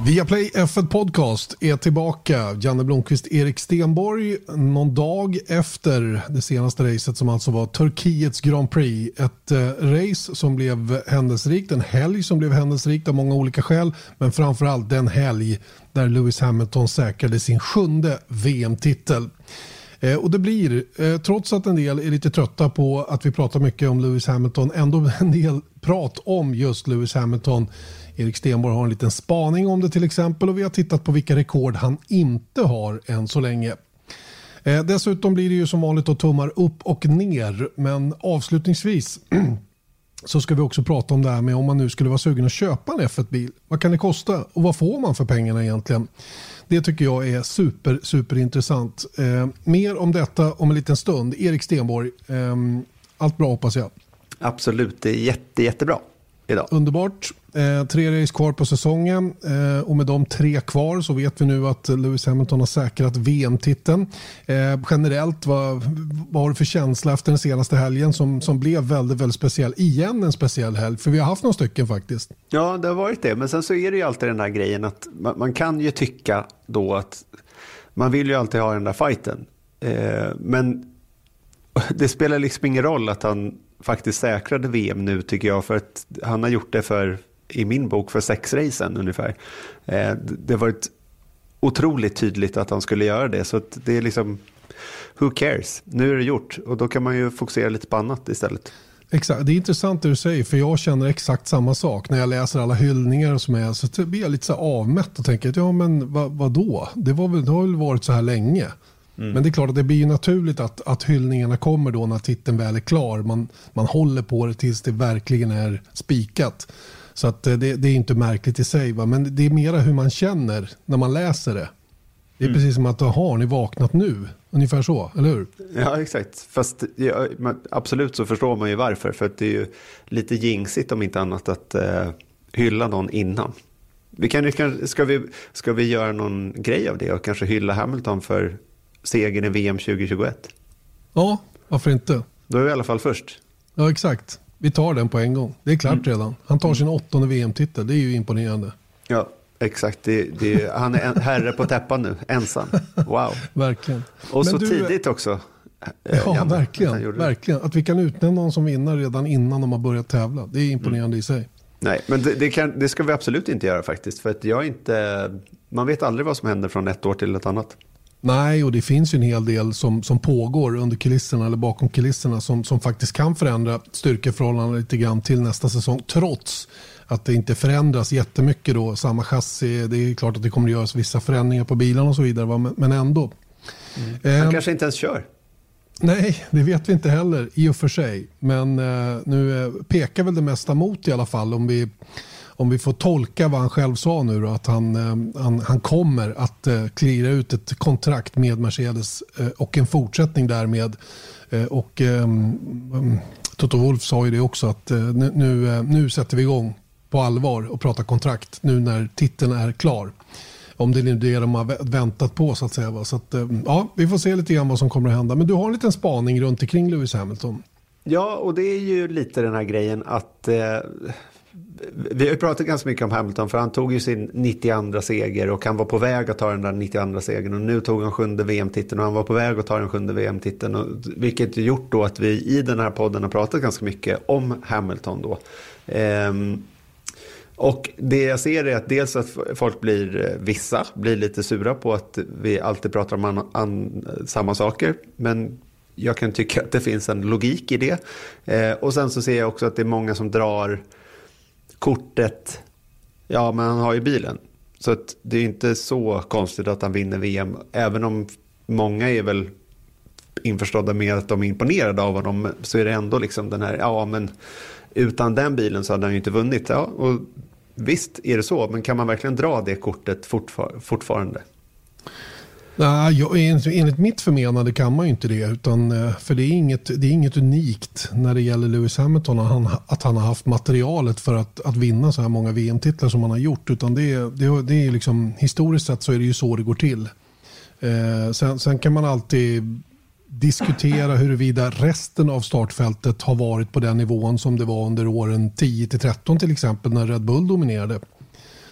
Viaplay F1 Podcast är tillbaka. Janne Blomqvist, Erik Stenborg, någon dag efter det senaste racet som alltså var Turkiets Grand Prix. Ett race som blev händelserikt, en helg som blev händelserikt av många olika skäl, men framförallt den helg där Lewis Hamilton säkrade sin 7:e VM-titel. Och det blir, trots att en del är lite trötta på att vi pratar mycket om Lewis Hamilton, ändå en del prat om just Lewis Hamilton. Erik Stenborg har en liten spaning om det till exempel, och vi har tittat på vilka rekord han inte har än så länge. Dessutom blir det ju som vanligt att tummar upp och ner, men avslutningsvis så ska vi också prata om det här med om man nu skulle vara sugen att köpa en F1-bil. Vad kan det kosta och vad får man för pengarna egentligen? Det tycker jag är super intressant. Mer om detta om en liten stund. Erik Stenborg, allt bra hoppas jag. Absolut, det är jättebra idag. Underbart. 3 race kvar på säsongen, och med de 3 kvar så vet vi nu att Lewis Hamilton har säkrat VM-titeln. Generellt, vad har du för känsla efter den senaste helgen som blev väldigt speciell? Igen en speciell helg, för vi har haft några stycken faktiskt. Ja, det har varit det, men sen så är det ju alltid den där grejen att man kan ju tycka då att man vill ju alltid ha den där fighten. Men det spelar liksom ingen roll att han faktiskt säkrade VM nu, tycker jag, för att han har gjort det i min bok för 6 racen ungefär. Det har varit otroligt tydligt att han skulle göra det, så att det är liksom, who cares? Nu är det gjort, och då kan man ju fokusera lite på annat istället. Exakt, det är intressant det du säger, för jag känner exakt samma sak när jag läser alla hyllningar som är, så blir jag lite så avmätt och tänker att ja, men vadå? Det har väl varit så här länge. Men det är klart att det blir ju naturligt att hyllningarna kommer då när titeln väl är klar. Man håller på det tills det verkligen är spikat. Så att det är inte märkligt i sig, va? Men det är mera hur man känner när man läser det. Det är precis som att har ni vaknat nu? Ungefär så, eller hur? Ja, exakt. Fast absolut så förstår man ju varför. För att det är ju lite jinxigt om inte annat att hylla någon innan. Ska vi göra någon grej av det och kanske hylla Hamilton för segern i VM 2021? Ja, varför inte? Då är vi i alla fall först. Ja, exakt. Vi tar den på en gång. Det är klart redan. Han tar sin 8:e VM-titel. Det är ju imponerande. Ja, exakt. Han är en herre på täppan nu, ensam. Wow. Verkligen. Och men så tidigt också. Ja, verkligen. Att vi kan utnämna någon som vinner redan innan de har börjat tävla. Det är imponerande i sig. Nej, men det ska vi absolut inte göra faktiskt. För att man vet aldrig vad som händer från ett år till ett annat. Nej, och det finns ju en hel del som pågår under kulisserna eller bakom kulisserna som faktiskt kan förändra styrkeförhållandena lite grann till nästa säsong, trots att det inte förändras jättemycket då. Samma chassi, det är klart att det kommer att göras vissa förändringar på bilarna och så vidare, men ändå. Han kanske inte ens kör. Nej, det vet vi inte heller i och för sig. Men nu pekar väl det mesta mot i alla fall, om vi får tolka vad han själv sa nu då, att han kommer att klira ut ett kontrakt med Mercedes och en fortsättning därmed. Och Toto Wolff sa ju det också, att nu sätter vi igång på allvar och pratar kontrakt nu när titeln är klar. Om det är det de har väntat på så att säga. Va? Så att, ja, vi får se lite grann vad som kommer att hända. Men du har en liten spaning runt omkring Lewis Hamilton. Ja, och det är ju lite den här grejen att vi har pratat ganska mycket om Hamilton, för han tog ju sin 92 seger och han var på väg att ta den där 92 segern, och nu tog han 7:e VM-titeln och han var på väg att ta den 7:e VM-titeln, och vilket gjort då att vi i den här podden har pratat ganska mycket om Hamilton då. Och det jag ser är att dels att vissa blir lite sura på att vi alltid pratar om samma saker, men jag kan tycka att det finns en logik i det. Och sen så ser jag också att det är många som drar kortet, ja, men han har ju bilen. Så att det är inte så konstigt att han vinner VM, även om många är väl införstådda med att de är imponerade av honom, så är det ändå liksom den här, ja men utan den bilen så hade han ju inte vunnit. Ja, och visst är det så, men kan man verkligen dra det kortet fortfarande? Nej, enligt mitt förmenande kan man ju inte det, utan för det är inget unikt när det gäller Lewis Hamilton att han har haft materialet för att vinna så här många VM-titlar som han har gjort, utan det är liksom, historiskt sett så är det ju så det går till. Sen kan man alltid diskutera huruvida resten av startfältet har varit på den nivån som det var under åren 10-13 till exempel, när Red Bull dominerade.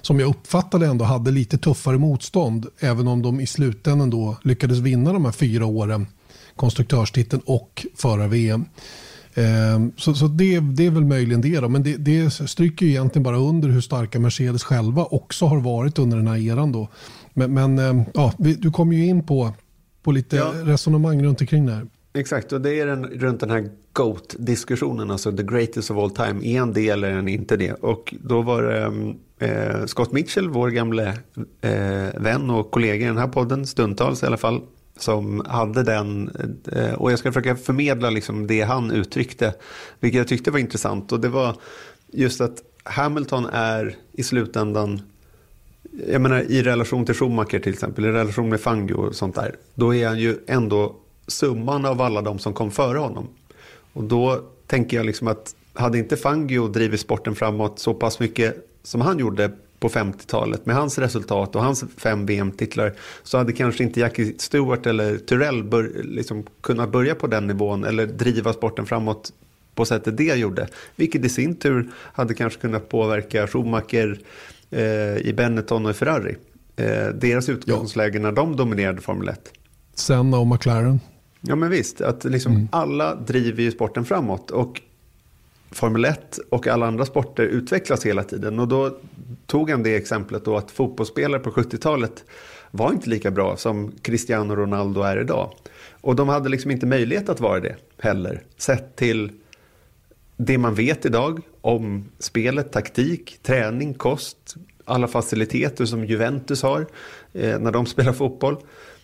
som jag uppfattade ändå hade lite tuffare motstånd, även om de i slutändan då lyckades vinna de här 4 åren, konstruktörstiteln och förra-VM. Så det är väl möjligen det då, men det stryker ju egentligen bara under hur starka Mercedes själva också har varit under den här eran då. Men du kommer ju in på lite resonemang runt omkring det här. Exakt, och det är runt den här GOAT-diskussionen, alltså the greatest of all time, är en del eller en inte det. Och då var det Scott Mitchell, vår gamle vän och kollega i den här podden, stundtals i alla fall, som hade den, och jag ska försöka förmedla liksom det han uttryckte, vilket jag tyckte var intressant, och det var just att Hamilton är i slutändan, jag menar i relation till Schumacher till exempel, i relation med Fangio och sånt där, då är han ju ändå summan av alla de som kom före honom. Och då tänker jag liksom att hade inte Fangio drivit sporten framåt så pass mycket som han gjorde på 50-talet med hans resultat och hans 5 VM-titlar, så hade kanske inte Jackie Stewart eller Tyrrell liksom kunnat börja på den nivån eller driva sporten framåt på sättet det gjorde. Vilket i sin tur hade kanske kunnat påverka Schumacher i Benetton och i Ferrari. Deras utgångsläge när de dominerade Formel 1. Senna och McLaren. Ja, men visst, att liksom alla driver ju sporten framåt, och Formel 1 och alla andra sporter utvecklas hela tiden. Och då tog han det exemplet då att fotbollsspelare på 70-talet var inte lika bra som Cristiano Ronaldo är idag. Och de hade liksom inte möjlighet att vara det heller, sett till det man vet idag om spelet, taktik, träning, kost, alla faciliteter som Juventus har när de spelar fotboll.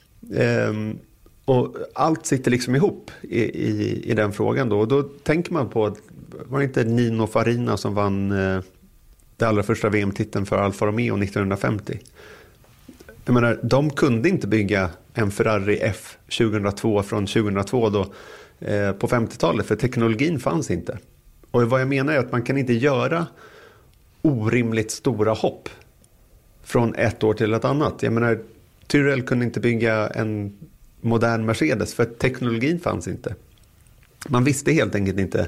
Och allt sitter liksom ihop i den frågan då. Och då tänker man på, var det inte Nino Farina som vann det allra första VM-titeln för Alfa Romeo 1950? Jag menar, de kunde inte bygga en Ferrari F 2002 från 2002 då, på 50-talet, för teknologin fanns inte. Och vad jag menar är att man kan inte göra orimligt stora hopp från ett år till ett annat. Jag menar, Tyrrell kunde inte bygga en modern Mercedes för teknologin fanns inte. Man visste helt enkelt inte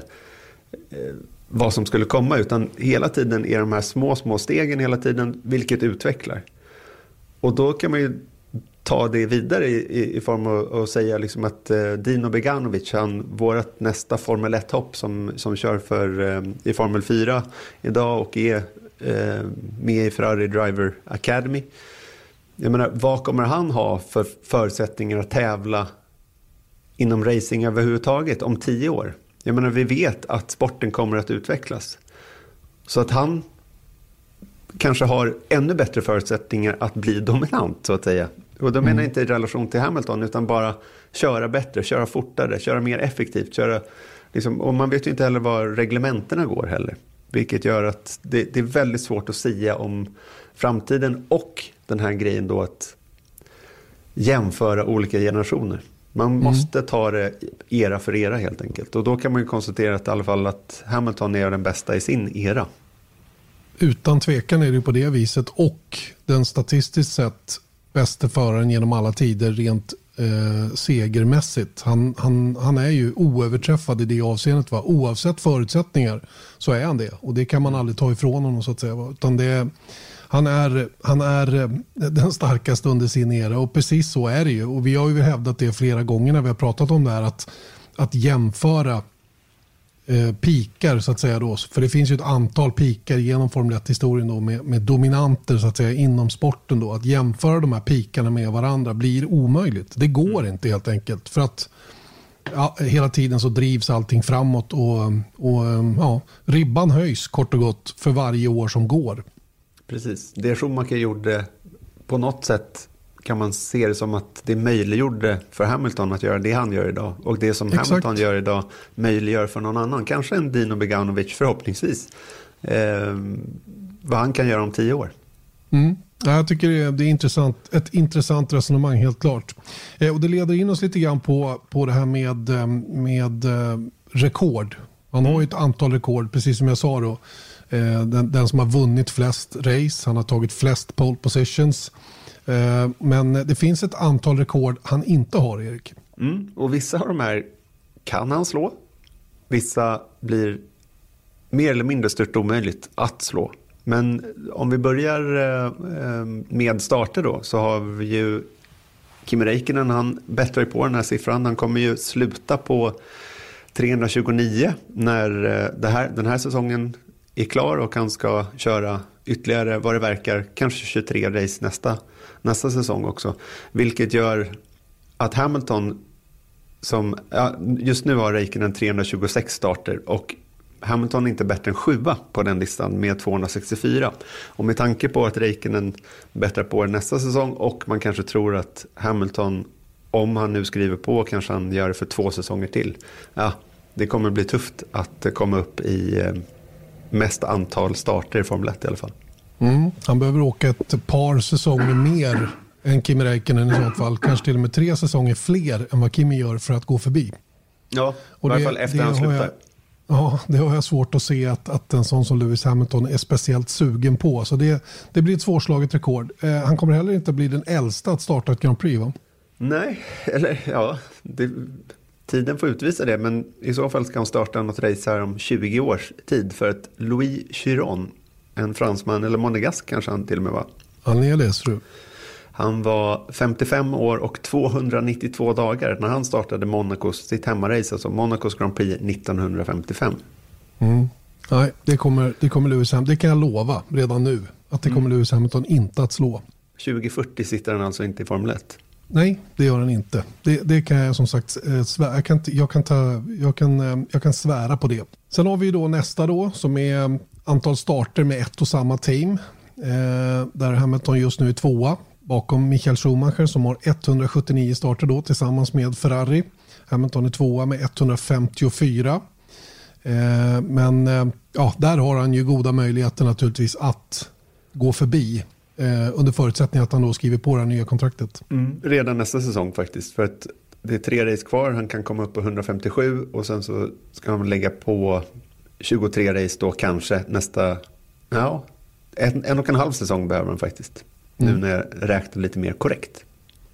vad som skulle komma, utan hela tiden är de här små stegen hela tiden, vilket utvecklar. Och då kan man ju ta det vidare i form av att säga liksom att Dino Beganovic, vårat nästa Formel 1-hopp som kör i Formel 4 idag och är med i Ferrari Driver Academy. Jag menar, vad kommer han ha för förutsättningar att tävla inom racing överhuvudtaget om 10 år? Jag menar, vi vet att sporten kommer att utvecklas. Så att han kanske har ännu bättre förutsättningar att bli dominant, så att säga. Och då menar jag inte i relation till Hamilton, utan bara köra bättre, köra fortare, köra mer effektivt. Och man vet ju inte heller var reglementerna går heller. Vilket gör att det är väldigt svårt att säga om framtiden och den här grejen då att jämföra olika generationer. Man måste ta det era för era helt enkelt. Och då kan man ju konstatera att i alla fall att Hamilton är den bästa i sin era. Utan tvekan är det på det viset, och den statistiskt sett bästa föraren genom alla tider rent segermässigt. Han är ju oöverträffad i det avseendet, va? Oavsett förutsättningar så är han det, och det kan man aldrig ta ifrån honom, så att säga, va? Utan han är den starkaste under sin era, och precis så är det ju, och vi har ju hävdat det flera gånger när vi har pratat om det här, att jämföra pikar, så att säga då, för det finns ju ett antal pikar genom Formel 1-historien då med dominanter, så att säga, inom sporten då. Att jämföra de här pikarna med varandra blir omöjligt. Det går inte helt enkelt, för att hela tiden så drivs allting framåt, och ribban höjs kort och gott för varje år som går. Precis, det Schumacher gjorde på något sätt kan man se det som att det möjliggjorde för Hamilton att göra det han gör idag. Och det som Hamilton gör idag möjliggör för någon annan. Kanske en Dino Beganovic förhoppningsvis. Vad han kan göra om 10 år. Jag tycker det är ett intressant resonemang, helt klart. Och det leder in oss lite grann på det här med rekord. Han har ju ett antal rekord, precis som jag sa då. Den som har vunnit flest race, han har tagit flest pole positions. Men det finns ett antal rekord han inte har, Erik. Och vissa av de här kan han slå. Vissa blir mer eller mindre stört omöjligt att slå. Men om vi börjar med starter då, så har vi ju Kimi Räikkönen, han bättrar på den här siffran. Han kommer ju sluta på 329 när den här säsongen är klar, och han ska köra ytterligare, vad det verkar, kanske 23 race nästa säsong också. Vilket gör att Hamilton, just nu har Räikkönen 326 starter, och Hamilton är inte bättre än 7 på den listan med 264. Och med tanke på att Räikkönen bättrar på nästa säsong, och man kanske tror att Hamilton, om han nu skriver på, kanske han gör det för 2 säsonger till. Ja, det kommer bli tufft att komma upp i mest antal starter i Formel 1 i alla fall. Han behöver åka ett par säsonger mer än Kimi Räikkönen i så fall. Kanske till och med 3 säsonger fler än vad Kimi gör för att gå förbi. Ja, i alla fall efter han slutar. Ja, det har jag svårt att se att en sån som Lewis Hamilton är speciellt sugen på. Så det blir ett svårslaget rekord. Han kommer heller inte bli den äldsta att starta ett Grand Prix, va? Nej, eller ja, tiden får utvisa det. Men i så fall ska han starta något race här om 20 års tid. För att Louis Chiron, en fransman, eller monegask kanske han till och med var. Han är det, tror du. Han var 55 år och 292 dagar när han startade sitt hemmarace, alltså Monacos Grand Prix 1955. Nej, det kommer Lewis Hamilton, det kan jag lova redan nu, att det kommer Lewis Hamilton inte att slå. 2040 sitter han alltså inte i Formel 1. Nej, det gör han inte. Det kan jag som sagt svära. Jag kan svära på det. Sen har vi då nästa då, som är antal starter med ett och samma team. Där Hamilton just nu är 2 bakom Michael Schumacher som har 179 starter då tillsammans med Ferrari. Hamilton är 2 med 154. Men där har han ju goda möjligheter naturligtvis att gå förbi under förutsättning att han då skriver på det här nya kontraktet. Redan nästa säsong faktiskt, för att det är 3 race kvar. Han kan komma upp på 157 och sen så ska han lägga på 23 race då kanske nästa, en och en halv säsong behöver han faktiskt. Nu när jag räknar lite mer korrekt.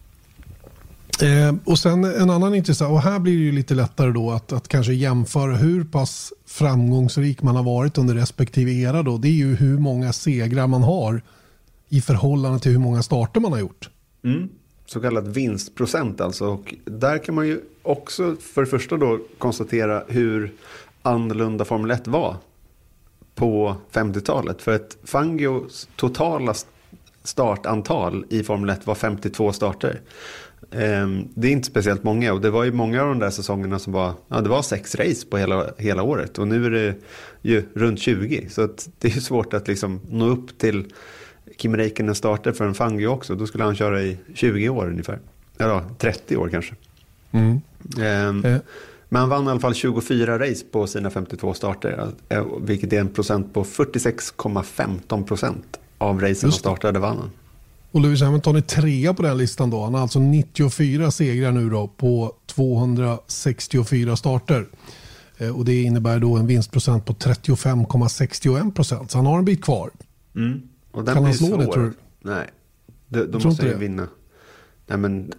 Och sen en annan intressant, och här blir det ju lite lättare då att kanske jämföra hur pass framgångsrik man har varit under respektive era då. Det är ju hur många segrar man har i förhållande till hur många starter man har gjort. Så kallad vinstprocent alltså. Och där kan man ju också för det första då konstatera hur annorlunda Formel 1 var på 50-talet. För att Fangios totala startantal i Formel 1 var 52 starter. Det är inte speciellt många, och det var ju många av de där säsongerna som var, det var 6 race på hela året, och nu är det ju runt 20, så att det är svårt att liksom nå upp till Kimi Räikkönen starter för en Fangio också. Då skulle han köra i 20 år ungefär, eller 30 år kanske. Men han vann i alla fall 24 race på sina 52 starter, vilket är en procent på 46,15% av racen han startade vann han. Och Lewis Hamilton är 3 på den listan då. Han har alltså 94 segrar nu då på 264 starter. Och det innebär då en vinstprocent på 35,61%. Så han har en bit kvar. Och den kan han slå svår. det, tror du? Nej, då måste han vinna. Nej, men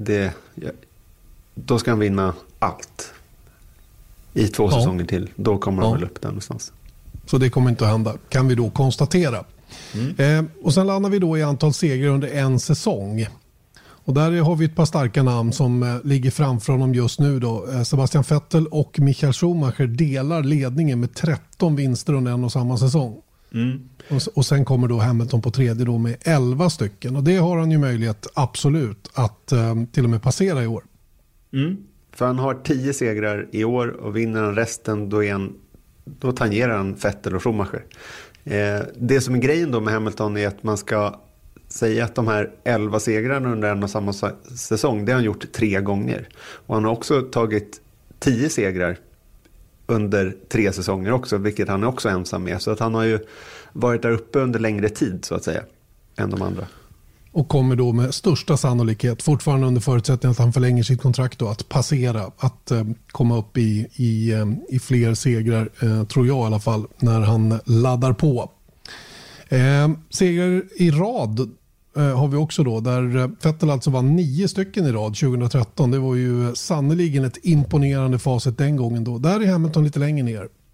då ska han vinna allt i 2 säsonger till. Då kommer han väl upp där någonstans. Så det kommer inte att hända, kan vi då konstatera. Och sen landar vi då i antal segrar under en säsong. Och där har vi ett par starka namn som ligger framför honom just nu då. Sebastian Vettel och Michael Schumacher delar ledningen med 13 vinster under en och samma säsong. Och sen kommer då Hamilton på 3:e då med 11 stycken. Och det har han ju möjlighet absolut att till och med passera i år. För han har 10 segrar i år, och vinner han resten då tangerar han Vettel och Schumacher. Det som är grejen då med Hamilton är att man ska säga att de här 11 segrarna under en och samma säsong, det har han gjort 3 gånger. Och han har också tagit 10 segrar under 3 säsonger också, vilket han är också ensam med. Så att han har ju varit där uppe under längre tid så att säga än de andra. Och kommer då med största sannolikhet, fortfarande under förutsättning att han förlänger sitt kontrakt då, att passera, att komma upp i fler segrar, tror jag i alla fall, när han laddar på. Segrar i rad har vi också då, där Vettel alltså vann 9 stycken i rad 2013. Det var ju sannoliken ett imponerande facit den gången då. Där är Hamilton lite längre ner.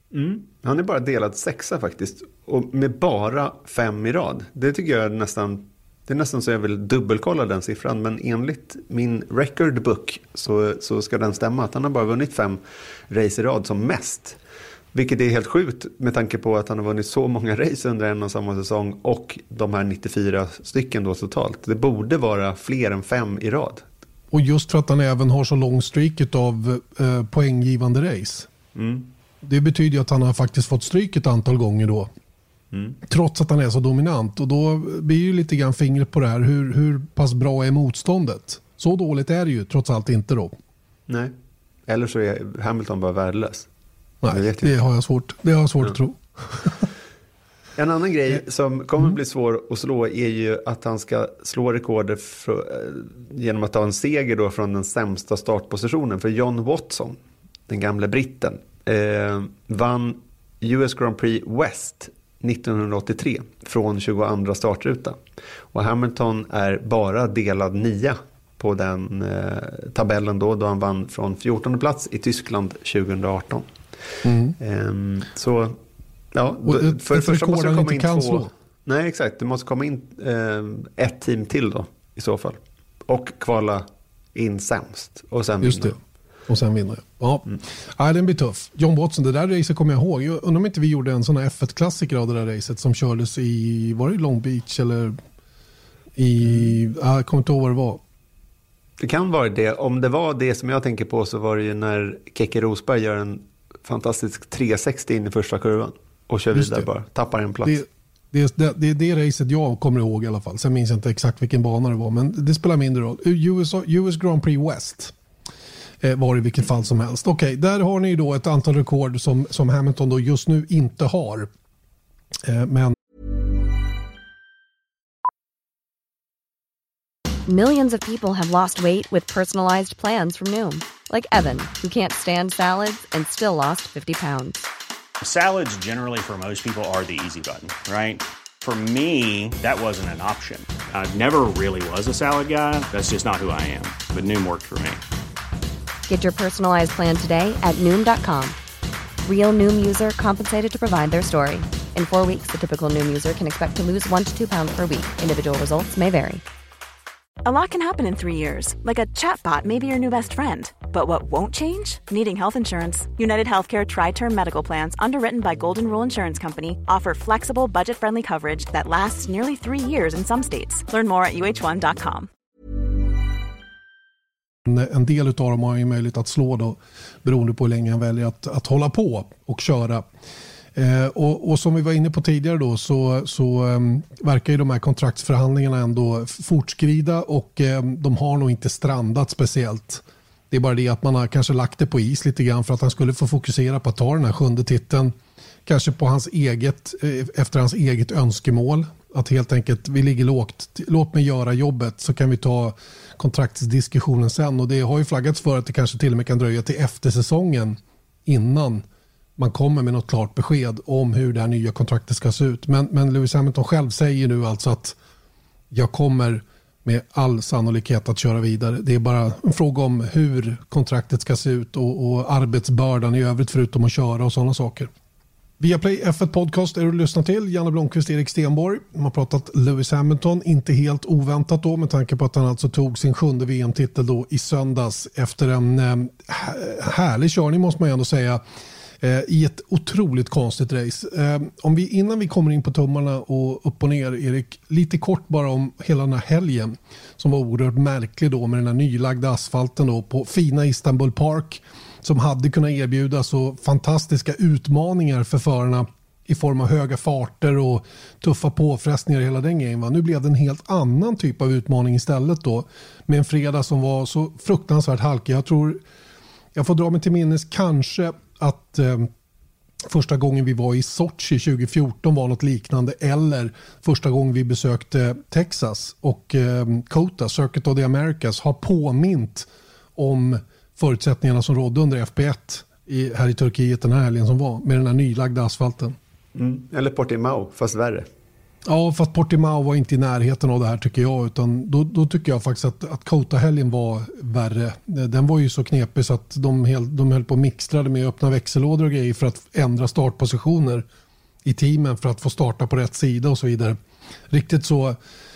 Han är bara delad 6 faktiskt. Och med bara 5 i rad. Det tycker jag det är nästan så jag vill dubbelkolla den siffran. Men enligt min record book så ska den stämma. Att han har bara vunnit 5 race i rad som mest. Vilket är helt sjukt med tanke på att han har vunnit så många race under en och samma säsong. Och de här 94 stycken då totalt. Det borde vara fler än 5 i rad. Och just för att han även har så lång streak av poänggivande race. Det betyder ju att han har faktiskt fått stryk ett antal gånger då. Trots att han är så dominant. Och då blir ju lite grann fingret på det här. Hur pass bra är motståndet? Så dåligt är det ju trots allt inte då. Nej. Eller så är Hamilton bara värdelös. Nej, det har jag svårt att tro. En annan grej som kommer bli svår att slå är ju att han ska slå rekordet genom att ta en seger då från den sämsta startpositionen. För John Watson, den gamla britten, vann US Grand Prix West 1983 från 22 startruta. Och Hamilton är bara delad 9 på den tabellen då han vann från 14:e plats i Tyskland 2018. Så ja, för första måste komma in 2. Nej, exakt. Det måste komma in ett team till då i så fall. Och kvala in sämst och sen just det. Och sen vinner jag. Ja, den blir tuff. John Watson, det där racet kommer jag ihåg. Jag undrar om inte vi gjorde en sån här F1-klassiker av det där racet som kördes i, var det Long Beach eller jag kommer inte ihåg vad det var. Det kan vara det. Om det var det som jag tänker på så var det ju när Keke Rosberg gör en fantastisk 360 in i första kurvan och kör vidare bara. Tappar en plats. Det är det racet jag kommer ihåg i alla fall. Sen minns jag inte exakt vilken bana det var, men det spelar mindre roll. US Grand Prix West var i vilket fall som helst. Okej, där har ni då ett antal rekord som Hamilton då just nu inte har. Men Millions of people have lost weight with personalized plans from Noom. Like Evan, who can't stand salads and still lost 50 pounds. Salads generally for most people are the easy button, right? For me, that wasn't an option. I never really was a salad guy. That's just not who I am. But Noom worked for me. Get your personalized plan today at Noom.com. Real Noom user compensated to provide their story. In 4 weeks, the typical Noom user can expect to lose 1 to 2 pounds per week. Individual results may vary. A lot can happen in 3 years, like a chatbot may be your new best friend. But what won't change? Needing health insurance. United Healthcare Tri-Term Medical Plans, underwritten by Golden Rule Insurance Company, offer flexible, budget-friendly coverage that lasts nearly 3 years in some states. Learn more at uh1.com. En del av dem har ju möjlighet att slå då, beroende på hur länge han väljer att hålla på och köra. Och som vi var inne på tidigare då så verkar ju de här kontraktsförhandlingarna ändå fortskrida och de har nog inte strandat speciellt. Det är bara det att man har kanske lagt det på is lite grann för att han skulle få fokusera på att ta den här 7:e titeln. Kanske på efter hans eget önskemål. Att helt enkelt vi ligger lågt, låt mig göra jobbet så kan vi ta kontraktsdiskussionen sen. Och det har ju flaggats för att det kanske till och med kan dröja till efter säsongen innan man kommer med något klart besked om hur det här nya kontraktet ska se ut. Men Lewis Hamilton själv säger nu alltså att jag kommer med all sannolikhet att köra vidare. Det är bara en fråga om hur kontraktet ska se ut och arbetsbördan i övrigt förutom att köra och sådana saker. Viaplay F1 Podcast är du lyssnar till. Janne Blomqvist, Erik Stenborg. De har pratat Lewis Hamilton, inte helt oväntat då med tanke på att han alltså tog sin 7:e VM-titel då i söndags efter en härlig körning måste man ju ändå säga. I ett otroligt konstigt race. Innan vi kommer in på tummarna och upp och ner, Erik, lite kort bara om hela den här helgen som var oerhört märklig då med den här nylagda asfalten då på fina Istanbul Park som hade kunnat erbjuda så fantastiska utmaningar för förarna i form av höga farter och tuffa påfrestningar i hela den grejen. Nu blev det en helt annan typ av utmaning istället då med en fredag som var så fruktansvärt halkig. Jag tror jag får dra mig till minnes kanske att första gången vi var i Sochi 2014 var något liknande eller första gången vi besökte Texas och COTA, Circuit of the Americas, har påmint om förutsättningarna som rådde under FP1 här i Turkiet den här helgen som var med den här nylagda asfalten. Eller Portimao, fast värre. Ja, fast Portimao var inte i närheten av det här tycker jag. Utan då tycker jag faktiskt att Kota-helgen var värre. Den var ju så knepig så att de höll på och mixtrade med öppna växellådor och grejer för att ändra startpositioner i teamen för att få starta på rätt sida och så vidare. Riktigt så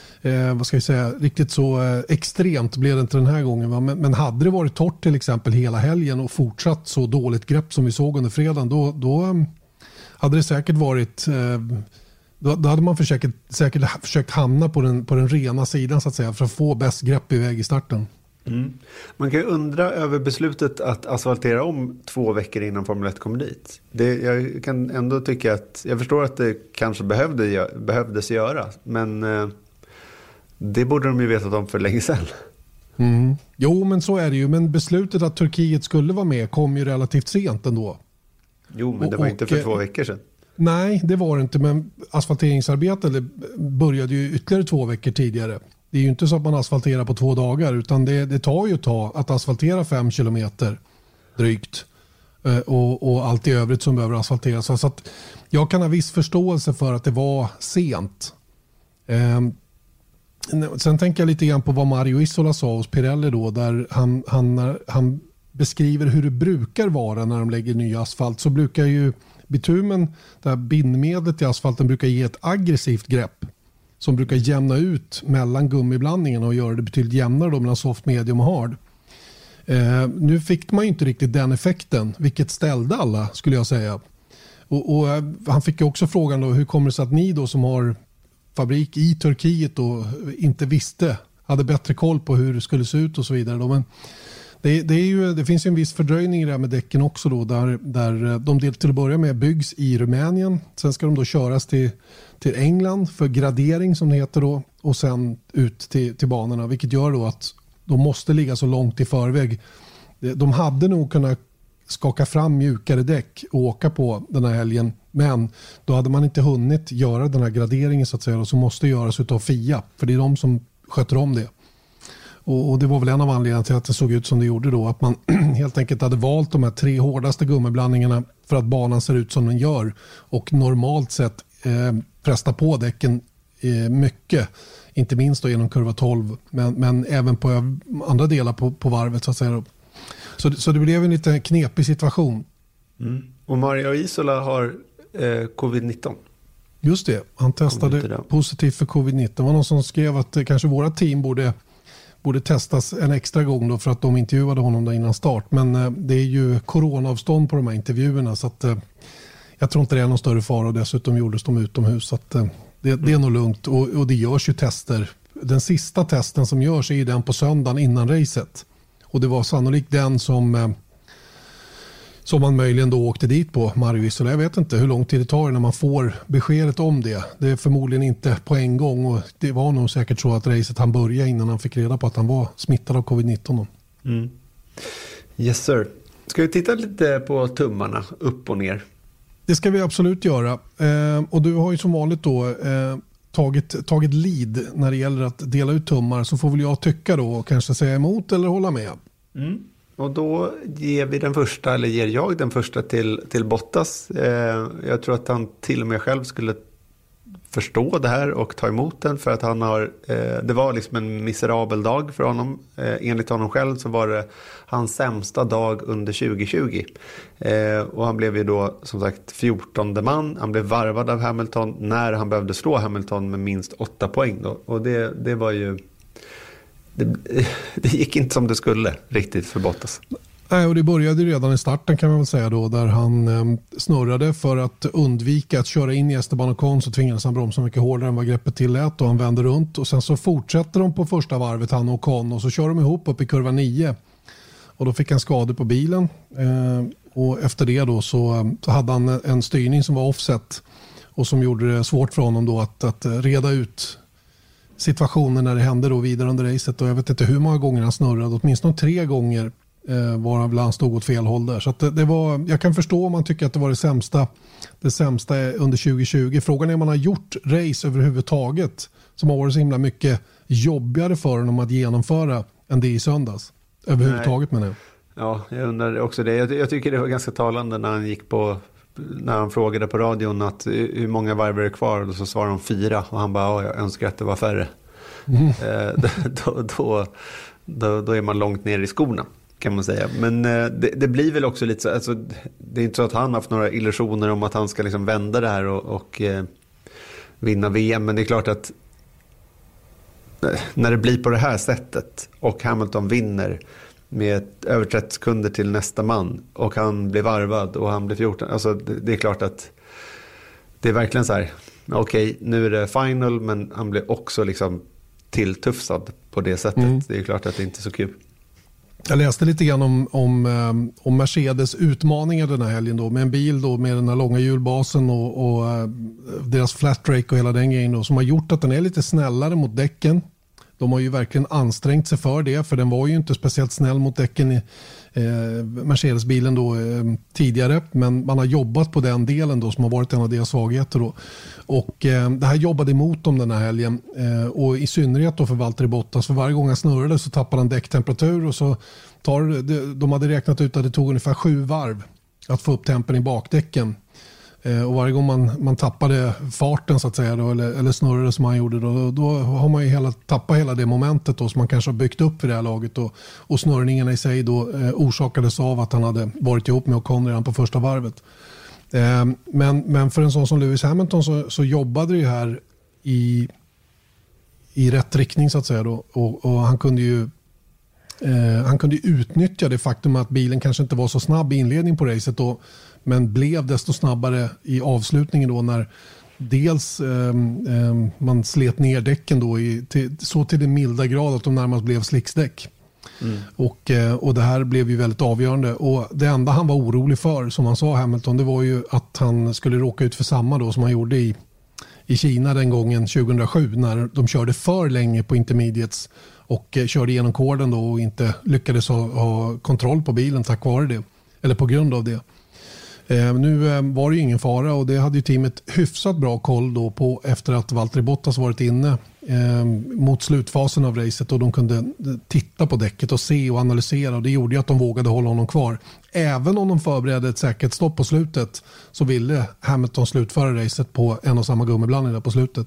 extremt blev det inte den här gången. Va? Men hade det varit torrt till exempel hela helgen och fortsatt så dåligt grepp som vi såg under fredagen, då hade det säkert varit... Då hade man säkert försökt hamna på den rena sidan så att säga för att få bäst grepp iväg i starten. Mm. Man kan ju undra över beslutet att asfaltera om 2 veckor innan Formel 1 kommer dit. Jag kan ändå tycka att jag förstår att det kanske behövdes göra, men det borde de ju vetat om för länge sedan. Mm. Jo, men så är det ju. Men beslutet att Turkiet skulle vara med kom ju relativt sent ändå. Jo, men det var inte för 2 veckor sedan. Nej, det var det inte, men asfalteringsarbetet började ju ytterligare 2 veckor tidigare. Det är ju inte så att man asfalterar på 2 dagar utan det tar ju att asfaltera 5 kilometer drygt och allt i övrigt som behöver asfalteras. Så att jag kan ha viss förståelse för att det var sent. Sen tänker jag lite grann på vad Mario Isola sa hos Pirelli då, där han beskriver hur det brukar vara när de lägger ny asfalt. Så brukar ju bitumen, det här bindmedlet i asfalten, brukar ge ett aggressivt grepp som brukar jämna ut mellan gummiblandningen och göra det betydligt jämnare då mellan soft, medium och hard. Nu fick man ju inte riktigt den effekten, vilket ställde alla skulle jag säga. Och han fick ju också frågan då, hur kommer det sig att ni då som har fabrik i Turkiet då inte hade bättre koll på hur det skulle se ut och så vidare då. Men det finns ju en viss fördröjning i det här med däcken också då, där de till att börja med byggs i Rumänien. Sen ska de då köras till England för gradering som det heter då, och sen ut till banorna, vilket gör då att de måste ligga så långt i förväg. De hade nog kunnat skaka fram mjukare däck och åka på den här helgen, men då hade man inte hunnit göra den här graderingen så att säga, och som måste göras utav FIA, för det är de som sköter om det. Och det var väl en av anledningarna till att det såg ut som det gjorde då, att man helt enkelt hade valt de här 3 hårdaste gummiblandningarna för att banan ser ut som den gör och normalt sett presta på däcken mycket, inte minst då genom kurva 12 men även på andra delar på varvet så att säga. Så det blev en lite knepig situation. Mm. Och Mario Isola har covid-19. Just det, han testade positivt för covid-19. Det var någon som skrev att kanske våra team borde testas en extra gång då för att de intervjuade honom där innan start. Men det är ju coronaavstånd på de här intervjuerna så att jag tror inte det är någon större fara, och dessutom gjordes de utomhus så att det är nog lugnt och det görs ju tester. Den sista testen som görs är ju den på söndagen innan racet, och det var sannolikt den som man möjligen då åkte dit på, Mario Isola. Jag vet inte hur lång tid det tar när man får beskedet om det. Det är förmodligen inte på en gång, och det var nog säkert så att racet han började innan han fick reda på att han var smittad av covid-19. Mm. Yes sir. Ska vi titta lite på tummarna upp och ner? Det ska vi absolut göra. Och du har ju som vanligt då tagit lead när det gäller att dela ut tummar, så får väl jag tycka då och kanske säga emot eller hålla med. Mm. Och då ger jag den första till Bottas. Jag tror att han till och med själv skulle förstå det här och ta emot den, för att han har, det var liksom en miserabel dag för honom. Enligt honom själv så var det hans sämsta dag under 2020. Och han blev ju då som sagt 14:e man. Han blev varvad av Hamilton när han behövde slå Hamilton med minst 8 poäng då. Och det var ju... Det gick inte som det skulle riktigt för Bottas. Nej, och det började redan i starten kan man väl säga då, där han snurrade för att undvika att köra in i Esteban Ocon, så tvingades han bromsa mycket hårdare än vad greppet tillät och han vände runt, och sen så fortsätter de på första varvet, han och Ocon, och så kör de ihop upp i kurva 9 och då fick han skador på bilen och efter det då så hade han en styrning som var offset och som gjorde det svårt för honom då att reda ut situationen när det hände då vidare under racet, och jag vet inte hur många gånger han snurrade, åtminstone 3 gånger var han stod åt fel håll där. Så att det var, jag kan förstå om man tycker att det var det sämsta under 2020. Frågan är om man har gjort race överhuvudtaget som har varit så himla mycket jobbigare för honom att genomföra än det i söndags. Överhuvudtaget menar jag. Ja, jag undrar också det. Jag tycker det var ganska talande när han gick på när han frågade på radion att hur många varv är det kvar, och så svarade de 4 och han bara, jag önskar att det var färre. Då är man långt ner i skorna, kan man säga. Men det blir väl också lite så, alltså, det är inte så att han har haft några illusioner om att han ska liksom vända det här och vinna VM, men det är klart att när det blir på det här sättet och Hamilton vinner med över 30 sekunder till nästa man och han blir varvad och han blir 14, alltså det är klart att det är verkligen så här, okej, nu är det final, men han blir också liksom tilltufsad på det sättet. Det är klart att det inte är så kul. Jag läste lite grann om Mercedes utmaningar den här helgen då, med en bil då med den här långa hjulbasen och deras flat brake och hela den grejen då, som har gjort att den är lite snällare mot däcken. De har ju verkligen ansträngt sig för det, för den var ju inte speciellt snäll mot däcken i Mercedes-bilen då tidigare, men man har jobbat på den delen då som har varit en av deras svagheter då. Och det här jobbade emot dem den här helgen, och i synnerhet då för Valtteri Bottas, för varje gång han snurrade så tappade han däcktemperatur, och så de hade räknat ut att det tog ungefär 7 varv att få upp tempen i bakdäcken. Och varje gång man tappade farten så att säga då, eller snurrade som han gjorde då har man ju tappat hela det momentet då, som man kanske har byggt upp för det här laget då, och snurrningarna i sig då orsakades av att han hade varit ihop med Ocon redan på första varvet. Men för en sån som Lewis Hamilton så jobbade det ju här i rätt riktning så att säga då, och han kunde ju utnyttja det faktum att bilen kanske inte var så snabb i inledning på racet då, men blev desto snabbare i avslutningen då, när dels man slet ner däcken då så till den milda grad att de närmast blev slicksdäck. Och det här blev ju väldigt avgörande, och det enda han var orolig för, som han sa Hamilton, det var ju att han skulle råka ut för samma då som han gjorde i Kina den gången 2007, när de körde för länge på intermediates och körde igenom korden då och inte lyckades ha kontroll på bilen tack vare det, eller på grund av det. Nu var det ju ingen fara, och det hade ju teamet hyfsat bra koll då på efter att Valtteri Bottas varit inne mot slutfasen av racet, och de kunde titta på däcket och se och analysera, och det gjorde ju att de vågade hålla honom kvar. Även om de förberedde ett säkerhetsstopp på slutet, så ville Hamilton slutföra racet på en och samma gummiblandning där på slutet.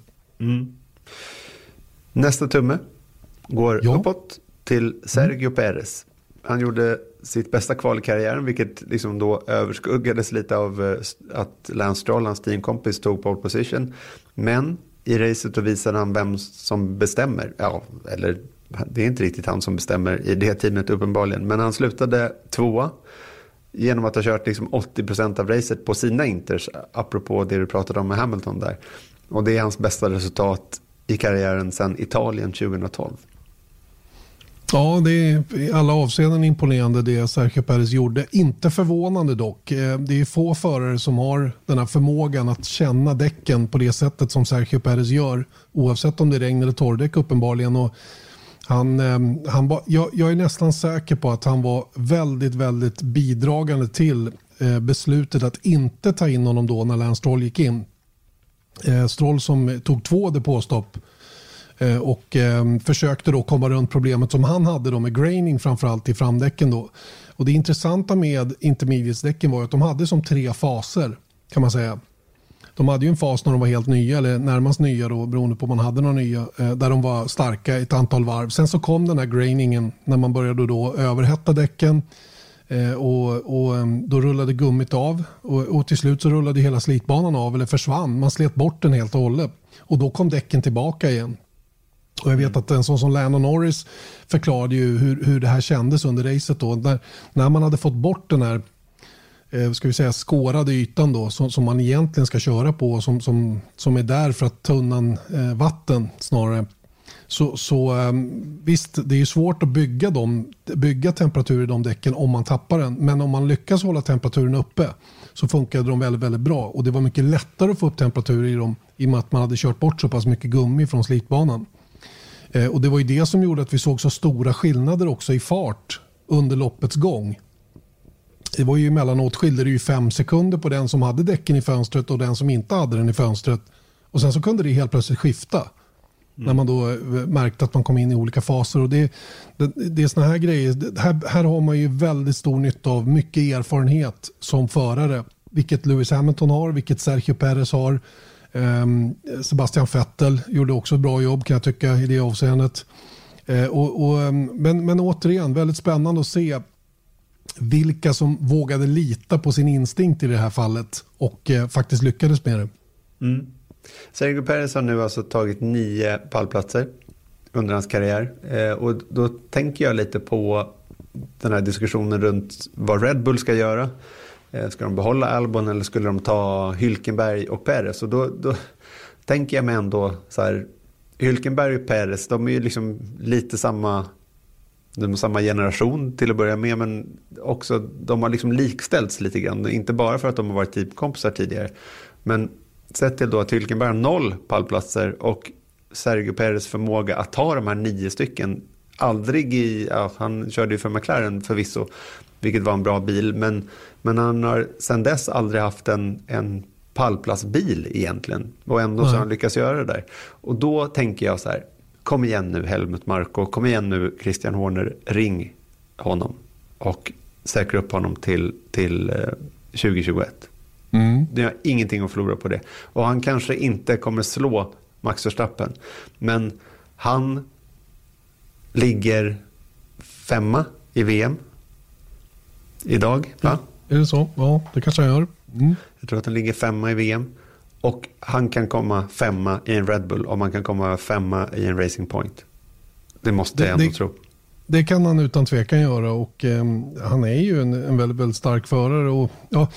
Nästa tumme går uppåt till Sergio Perez. Han gjorde sitt bästa kval i karriären, vilket liksom då överskuggades lite av att Lance Stroll, hans teamkompis, tog pole position. Men i racet då visade han vem som bestämmer. Ja, eller det är inte riktigt han som bestämmer i det teamet uppenbarligen. Men han slutade 2 genom att ha kört liksom 80% av racet på sina inters, apropå det du pratade om med Hamilton där. Och det är hans bästa resultat i karriären sedan Italien 2012. Ja, det är i alla avseenden imponerande det Sergio Perez gjorde. Inte förvånande dock. Det är få förare som har den här förmågan att känna däcken på det sättet som Sergio Perez gör, oavsett om det är regn eller torrdäck uppenbarligen. Och jag är nästan säker på att han var väldigt, väldigt bidragande till beslutet att inte ta in honom då när Lance Stroll gick in. Stroll som tog 2 depåstopp och försökte då komma runt problemet som han hade då med graining, framförallt i framdäcken då. Och det intressanta med intermediate-däcken var att de hade som 3 faser, kan man säga. De hade ju en fas när de var helt nya, eller närmast nya då, beroende på om man hade några nya, där de var starka ett antal varv. Sen så kom den här grainingen när man började då överhetta däcken, och då rullade gummit av, och till slut så rullade hela slitbanan av, eller försvann. Man slet bort den helt och hållet, och då kom däcken tillbaka igen. Och jag vet att en sån som Lando Norris förklarade ju hur det här kändes under racet då, när man hade fått bort den här skårade ytan då, som man egentligen ska köra på, som är där för att ta undan vatten snarare. Så visst, det är ju svårt att bygga temperatur i de däcken om man tappar den, men om man lyckas hålla temperaturen uppe så funkade de väldigt, väldigt bra, och det var mycket lättare att få upp temperatur i dem i och med att man hade kört bort så pass mycket gummi från slitbanan. Och det var ju det som gjorde att vi såg så stora skillnader också i fart under loppets gång. Det var ju emellanåt skilde det ju 5 sekunder på den som hade däcken i fönstret och den som inte hade den i fönstret. Och sen så kunde det helt plötsligt skifta. När man då märkte att man kom in i olika faser. Och det är såna här grejer. Här har man ju väldigt stor nytta av mycket erfarenhet som förare. vilket Lewis Hamilton har, vilket Sergio Perez har. Sebastian Vettel gjorde också ett bra jobb kan jag tycka i det avseendet. Men återigen, väldigt spännande att se vilka som vågade lita på sin instinkt i det här fallet och faktiskt lyckades med det. Sergio Perez har nu alltså tagit 9 pallplatser under hans karriär. Och då tänker jag lite på den här diskussionen runt vad Red Bull ska göra. Ska de behålla Albon eller skulle de ta Hülkenberg och Perez? Och då tänker jag mig ändå så här, Hülkenberg och Perez, de är ju liksom lite samma generation till att börja med, men också de har liksom likställts lite grann. Inte bara för att de har varit teamkompisar tidigare, men sett till då att Hülkenberg har 0 pallplatser och Sergio Perez förmåga att ta de här 9 stycken. Han körde ju för McLaren förvisso, vilket var en bra bil, men han har sedan dess aldrig haft en pallplatsbil egentligen, och ändå så har han lyckats göra det där. Och då tänker jag så här, kom igen nu Helmut Marko, kom igen nu Christian Horner, ring honom och säkra upp honom till 2021. Det har ingenting att förlora på det. Och han kanske inte kommer slå Max Verstappen, men han ligger 5 i VM idag, va? Är det så? Ja, det kanske han gör. Jag tror att han ligger 5 i VM. Och han kan komma 5 i en Red Bull, och man kan komma 5 i en Racing Point. Det måste jag ändå tro. Det kan han utan tvekan göra, och han är ju en väldigt, väldigt stark förare. Och,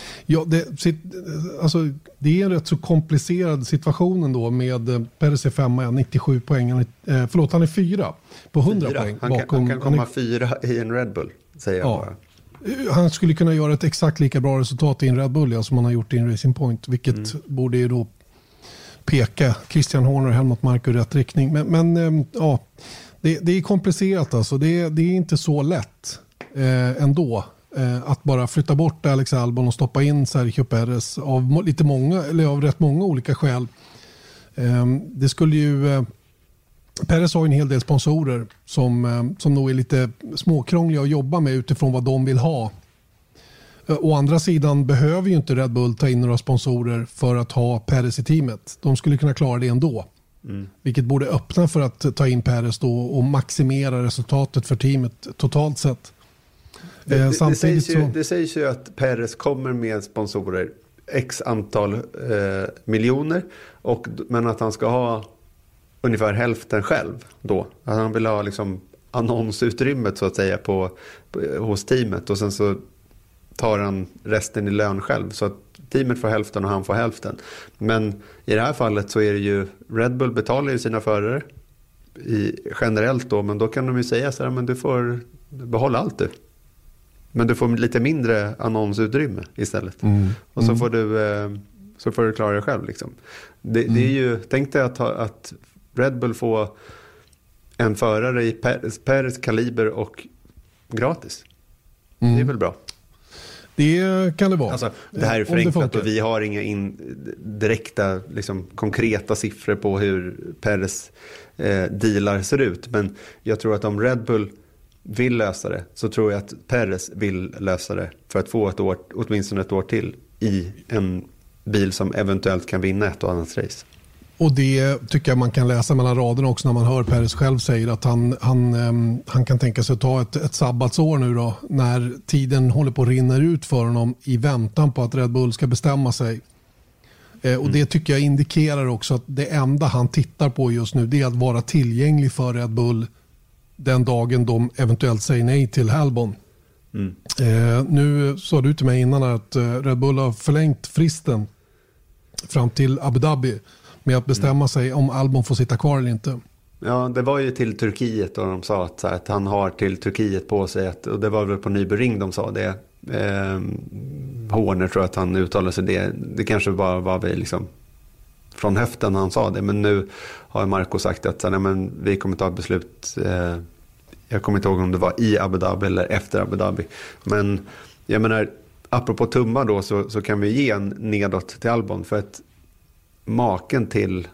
det är en rätt så komplicerad situation ändå med Perez är 5, 97 poäng. Han är 4 på 100 poäng. Han kan komma 4 i en Red Bull, säger jag bara. Han skulle kunna göra ett exakt lika bra resultat i en Red Bull som han har gjort i en Racing Point, vilket borde ju då peka Christian Horner och Helmut Marko i rätt riktning. Men det är komplicerat alltså. Det är inte så lätt ändå att bara flytta bort Alex Albon och stoppa in Sergio Perez av rätt många olika skäl. Det skulle ju Perez har en hel del sponsorer som nog är lite småkrångliga att jobba med utifrån vad de vill ha. Å andra sidan behöver ju inte Red Bull ta in några sponsorer för att ha Perez i teamet. De skulle kunna klara det ändå. Vilket borde öppna för att ta in Perez då och maximera resultatet för teamet totalt sett. Det sägs ju att Perez kommer med sponsorer x antal miljoner, men att han ska ha ungefär hälften själv då. Att han vill ha liksom annonsutrymmet så att säga hos teamet, och sen så tar han resten i lön själv, så att teamet får hälften och han får hälften. Men i det här fallet så är det ju Red Bull betalar ju sina förare generellt då, men då kan de ju säga så här, men du får behålla allt du. Men du får lite mindre annonsutrymme istället. Och så får du klara dig själv liksom. Det är ju, tänk dig att Red Bull får en förare i Perez kaliber och gratis. Det är väl bra. Det kan det vara. Alltså, det här är förenklat och vi har inga direkta liksom, konkreta siffror på hur Perez dealar ser ut. Men jag tror att om Red Bull vill lösa det, så tror jag att Perez vill lösa det för att få åtminstone ett år till i en bil som eventuellt kan vinna ett och annat race. Och det tycker jag man kan läsa mellan raderna också när man hör Perez själv säga att han kan tänka sig att ta ett sabbatsår nu då, när tiden håller på att rinna ut för honom i väntan på att Red Bull ska bestämma sig. Och det tycker jag indikerar också att det enda han tittar på just nu, det är att vara tillgänglig för Red Bull den dagen de eventuellt säger nej till Albon. Nu sa du till mig innan att Red Bull har förlängt fristen fram till Abu Dhabi med att bestämma sig om Albon får sitta kvar eller inte. Ja, det var ju till Turkiet och de sa att han har till Turkiet på sig. Och det var väl på Nürburgring de sa det. Horner tror att han uttalade sig det. Det kanske bara var vi liksom från höften han sa det. Men nu har Marko sagt att men vi kommer ta ett beslut. Jag kommer inte ihåg om det var i Abu Dhabi eller efter Abu Dhabi. Men jag menar, apropå tumma då så kan vi ge en nedåt till Albon. För att maken till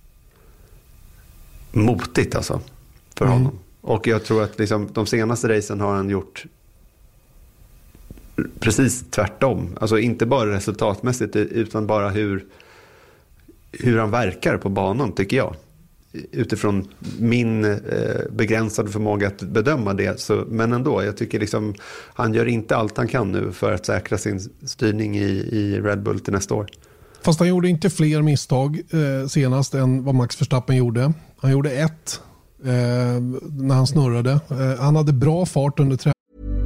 motigt alltså för honom. Och jag tror att liksom, de senaste racen har han gjort precis tvärtom. Alltså inte bara resultatmässigt utan bara hur han verkar på banan, tycker jag. Utifrån min begränsade förmåga att bedöma det. Så, men ändå, jag tycker liksom han gör inte allt han kan nu för att säkra sin styrning i Red Bull till nästa år. Fast han gjorde inte fler misstag senast än vad Max Verstappen gjorde. Han gjorde ett när han snurrade. Han hade bra fart under träningen.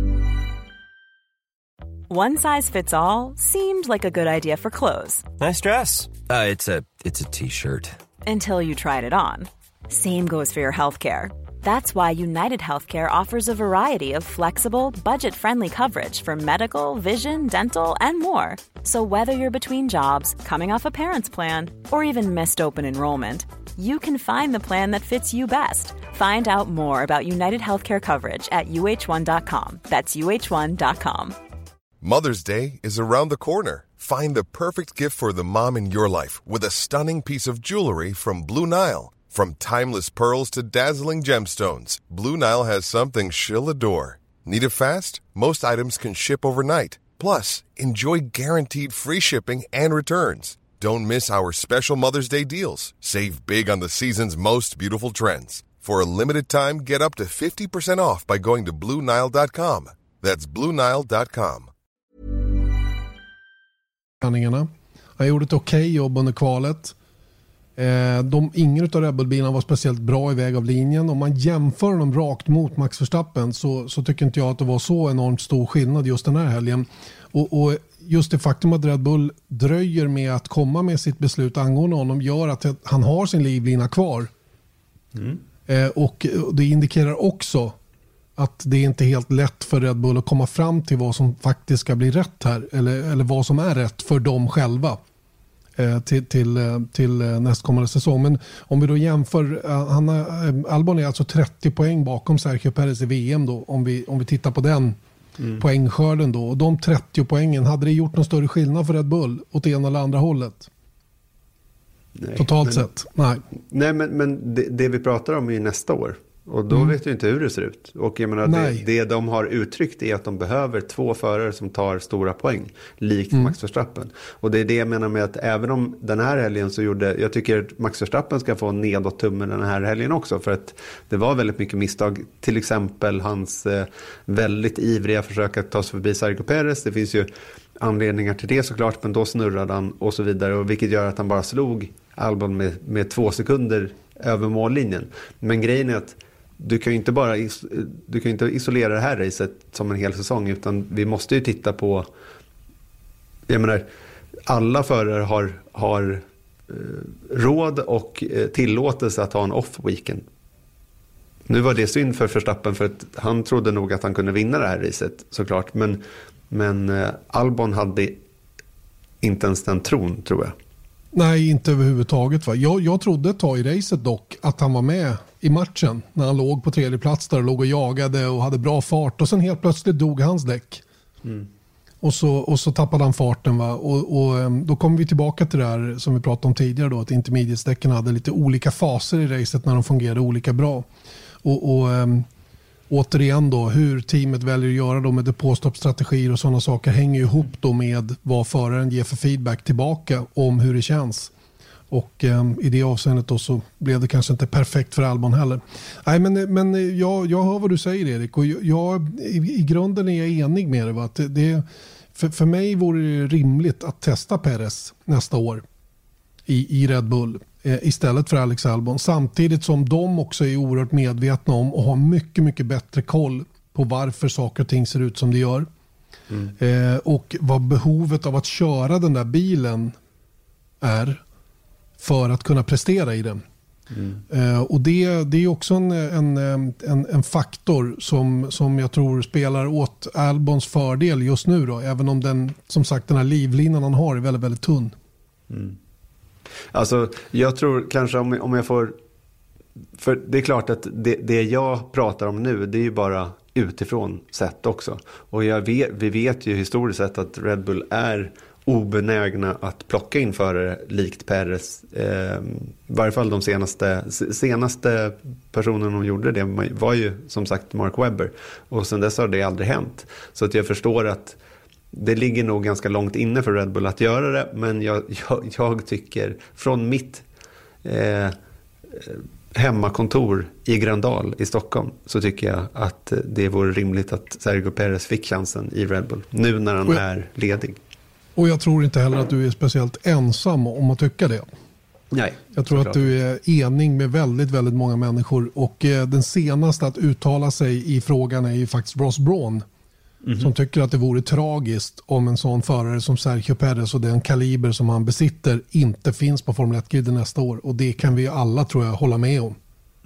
One size fits all seemed like a good idea for clothes. Nice dress. It's a t-shirt. Until you tried it on. Same goes for your healthcare. That's why United Healthcare offers a variety of flexible, budget-friendly coverage for medical, vision, dental, and more. So whether you're between jobs, coming off a parent's plan, or even missed open enrollment, you can find the plan that fits you best. Find out more about United Healthcare coverage at uh1.com. That's uh1.com. Mother's Day is around the corner. Find the perfect gift for the mom in your life with a stunning piece of jewelry from Blue Nile. From timeless pearls to dazzling gemstones, Blue Nile has something she'll adore. Need it fast? Most items can ship overnight. Plus, enjoy guaranteed free shipping and returns. Don't miss our special Mother's Day deals. Save big on the season's most beautiful trends. For a limited time, get up to 50% off by going to BlueNile.com. That's BlueNile.com. Han gjorde ett okej jobb under kvalet. Ingen av Red Bull-bilarna var speciellt bra i väg av linjen. Om man jämför dem rakt mot Max Verstappen så tycker inte jag att det var så enormt stor skillnad just den här helgen. Och just det faktum att Red Bull dröjer med att komma med sitt beslut angående honom gör att han har sin livlina kvar. Och det indikerar också att det är inte helt lätt för Red Bull att komma fram till vad som faktiskt ska bli rätt här. Eller vad som är rätt för dem själva till nästkommande säsong. Men om vi då jämför, Albon är alltså 30 poäng bakom Sergio Perez i VM då, om vi tittar på den poängskörden då. Och de 30 poängen, hade det gjort någon större skillnad för Red Bull åt ena eller andra hållet? Nej, totalt sett? Nej, men det vi pratar om är ju nästa år. Och då vet du inte hur det ser ut. Och jag menar, det de har uttryckt är att de behöver 2 förare som tar stora poäng. Likt Max Verstappen. Och det är det jag menar med att även om den här helgen så jag tycker att Max Verstappen ska få en nedåt tummen den här helgen också. För att det var väldigt mycket misstag. Till exempel hans väldigt ivriga försök att ta sig förbi Sergio Perez. Det finns ju anledningar till det såklart. Men då snurrade han och så vidare. Och vilket gör att han bara slog Albon med 2 sekunder över mållinjen. Men grejen är att du kan ju inte isolera det här racet som en hel säsong, utan vi måste ju titta på, jag menar, alla förare har råd och tillåtelse att ha en off-weekend. Nu var det synd för Verstappen, för att han trodde nog att han kunde vinna det här racet såklart, men Albon hade inte ens den tron, tror jag. Nej, inte överhuvudtaget. Va? Jag trodde ett tag i racet dock att han var med i matchen när han låg på 3:e plats där och låg och jagade och hade bra fart, och sen helt plötsligt dog hans däck. Och så tappade han farten. Va? Och då kommer vi tillbaka till det här som vi pratade om tidigare då, att intermediate-däcken hade lite olika faser i racet när de fungerade olika bra. Och återigen då, hur teamet väljer att göra då med depåstoppstrategier och sådana saker hänger ihop då med vad föraren ger för feedback tillbaka om hur det känns. Och i det avseendet då så blev det kanske inte perfekt för Albon heller. Nej, men jag hör vad du säger, Erik, och i grunden är jag enig med dig. Va? Att för mig vore det rimligt att testa Perez nästa år i Red Bull istället för Alex Albon, samtidigt som de också är oerhört medvetna om och har mycket, mycket bättre koll på varför saker och ting ser ut som det gör. Och vad behovet av att köra den där bilen är för att kunna prestera i den. Och det är också en faktor som jag tror spelar åt Albons fördel just nu då, även om den här livlinan han har är väldigt, väldigt tunn. Alltså, jag tror kanske om jag får, för det är klart att det jag pratar om nu, det är ju bara utifrån sett också. Och vi vet ju historiskt sett att Red Bull är obenägna att plocka in förare likt Perez. I varje fall de senaste personen som gjorde det var ju som sagt Mark Webber. Och sen dess har det aldrig hänt. Så att jag förstår att Det ligger nog ganska långt inne för Red Bull att göra det, men jag tycker från mitt hemmakontor i Gröndal i Stockholm så tycker jag att det vore rimligt att Sergio Perez fick chansen i Red Bull nu när han är ledig. Och jag tror inte heller att du är speciellt ensam om att tycka det. Nej, jag tror att du är enig med väldigt, väldigt många människor, och den senaste att uttala sig i frågan är ju faktiskt Ross Brawn, som tycker att det vore tragiskt om en sån förare som Sergio Perez och den kaliber som han besitter inte finns på Formel 1-griden nästa år, och det kan vi alla, tror jag, hålla med om.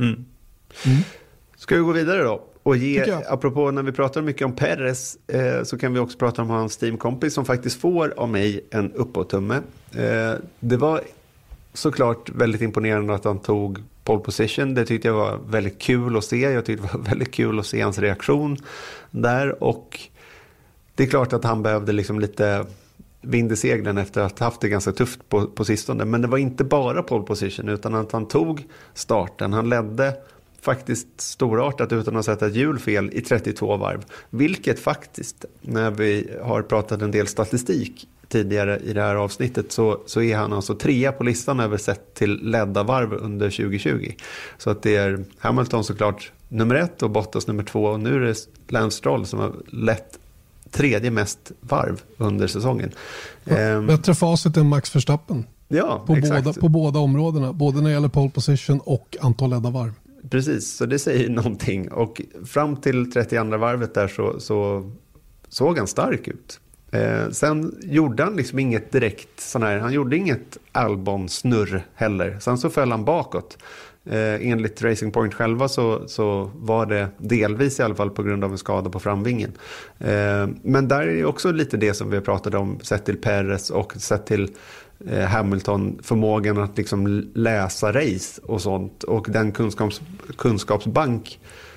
Ska vi gå vidare då? Och apropå när vi pratar mycket om Perez så kan vi också prata om hans teamkompis som faktiskt får av mig en uppåttumme. Det var såklart väldigt imponerande att han tog pole position. Det tyckte jag var väldigt kul att se. Jag tyckte det var väldigt kul att se hans reaktion där, och det är klart att han behövde liksom lite vind i seglen efter att ha haft det ganska tufft på sistone. Men det var inte bara pole position utan att han tog starten. Han ledde faktiskt storartat utan att sätta ett hjulfel i 32 varv. Vilket faktiskt, när vi har pratat en del statistik tidigare i det här avsnittet, så är han alltså 3 på listan över sett till ledda varv under 2020. Så att det är Hamilton såklart nummer 1 och Bottas nummer 2, och nu är det Lance Stroll som har lett 3:e mest varv under säsongen. Bättre facit än Max Verstappen. Ja, på båda områdena, både när det gäller pole position och antal ledda varv. Precis, så det säger någonting. Och fram till 32 varvet där så såg han stark ut. Sen gjorde han liksom inget direkt sån här, han gjorde inget Albon-snurr heller. Sen så föll han bakåt. Enligt Racing Point själva så var det delvis i alla fall på grund av en skada på framvingen. Men där är också lite det som vi pratade om, sett till Perez och sett till Hamilton, förmågan att liksom läsa race och sånt, och den kunskapsbank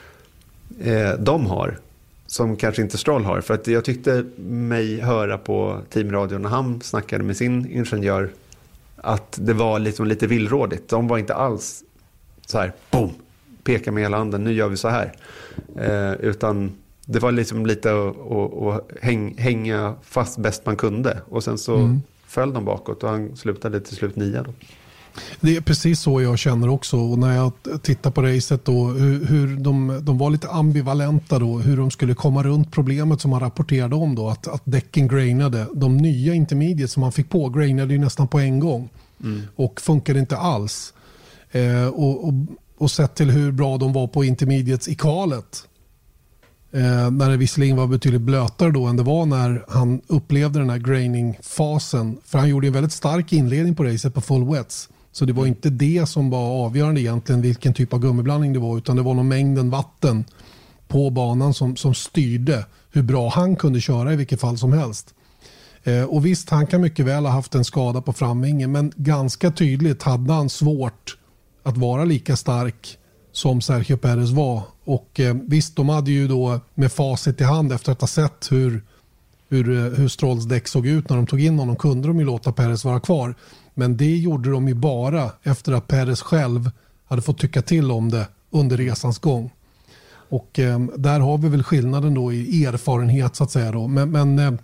de har som kanske inte Stroll har. För att jag tyckte mig höra på teamradion när han snackade med sin ingenjör att det var liksom lite villrådigt. De var inte alls så här, boom, peka med hela handen, nu gör vi så här. Utan det var liksom lite att hänga fast bäst man kunde. Och sen så föll de bakåt och han slutade till slut 9 då. Det är precis så jag känner också, och när jag tittar på racet då, hur de var lite ambivalenta då, hur de skulle komma runt problemet som man rapporterade om då, att däcken grainade. De nya intermediate som man fick på grainade ju nästan på en gång och funkade inte alls. Och sett till hur bra de var på intermediates i kalet, när det visserligen var betydligt blötare då än det var när han upplevde den här graining-fasen, för han gjorde en väldigt stark inledning på racet på full wets, så det var inte det som var avgörande egentligen vilken typ av gummiblandning det var, utan det var nog mängden vatten på banan som styrde hur bra han kunde köra i vilket fall som helst. Och visst, han kan mycket väl ha haft en skada på framvingen, men ganska tydligt hade han svårt att vara lika stark som Sergio Perez var. Och visst, de hade ju då med facit i hand efter att ha sett hur Strolls däck såg ut när de tog in honom, kunde de ju låta Perez vara kvar. Men det gjorde de ju bara efter att Perez själv hade fått tycka till om det under resans gång. Och där har vi väl skillnaden då i erfarenhet så att säga då. Men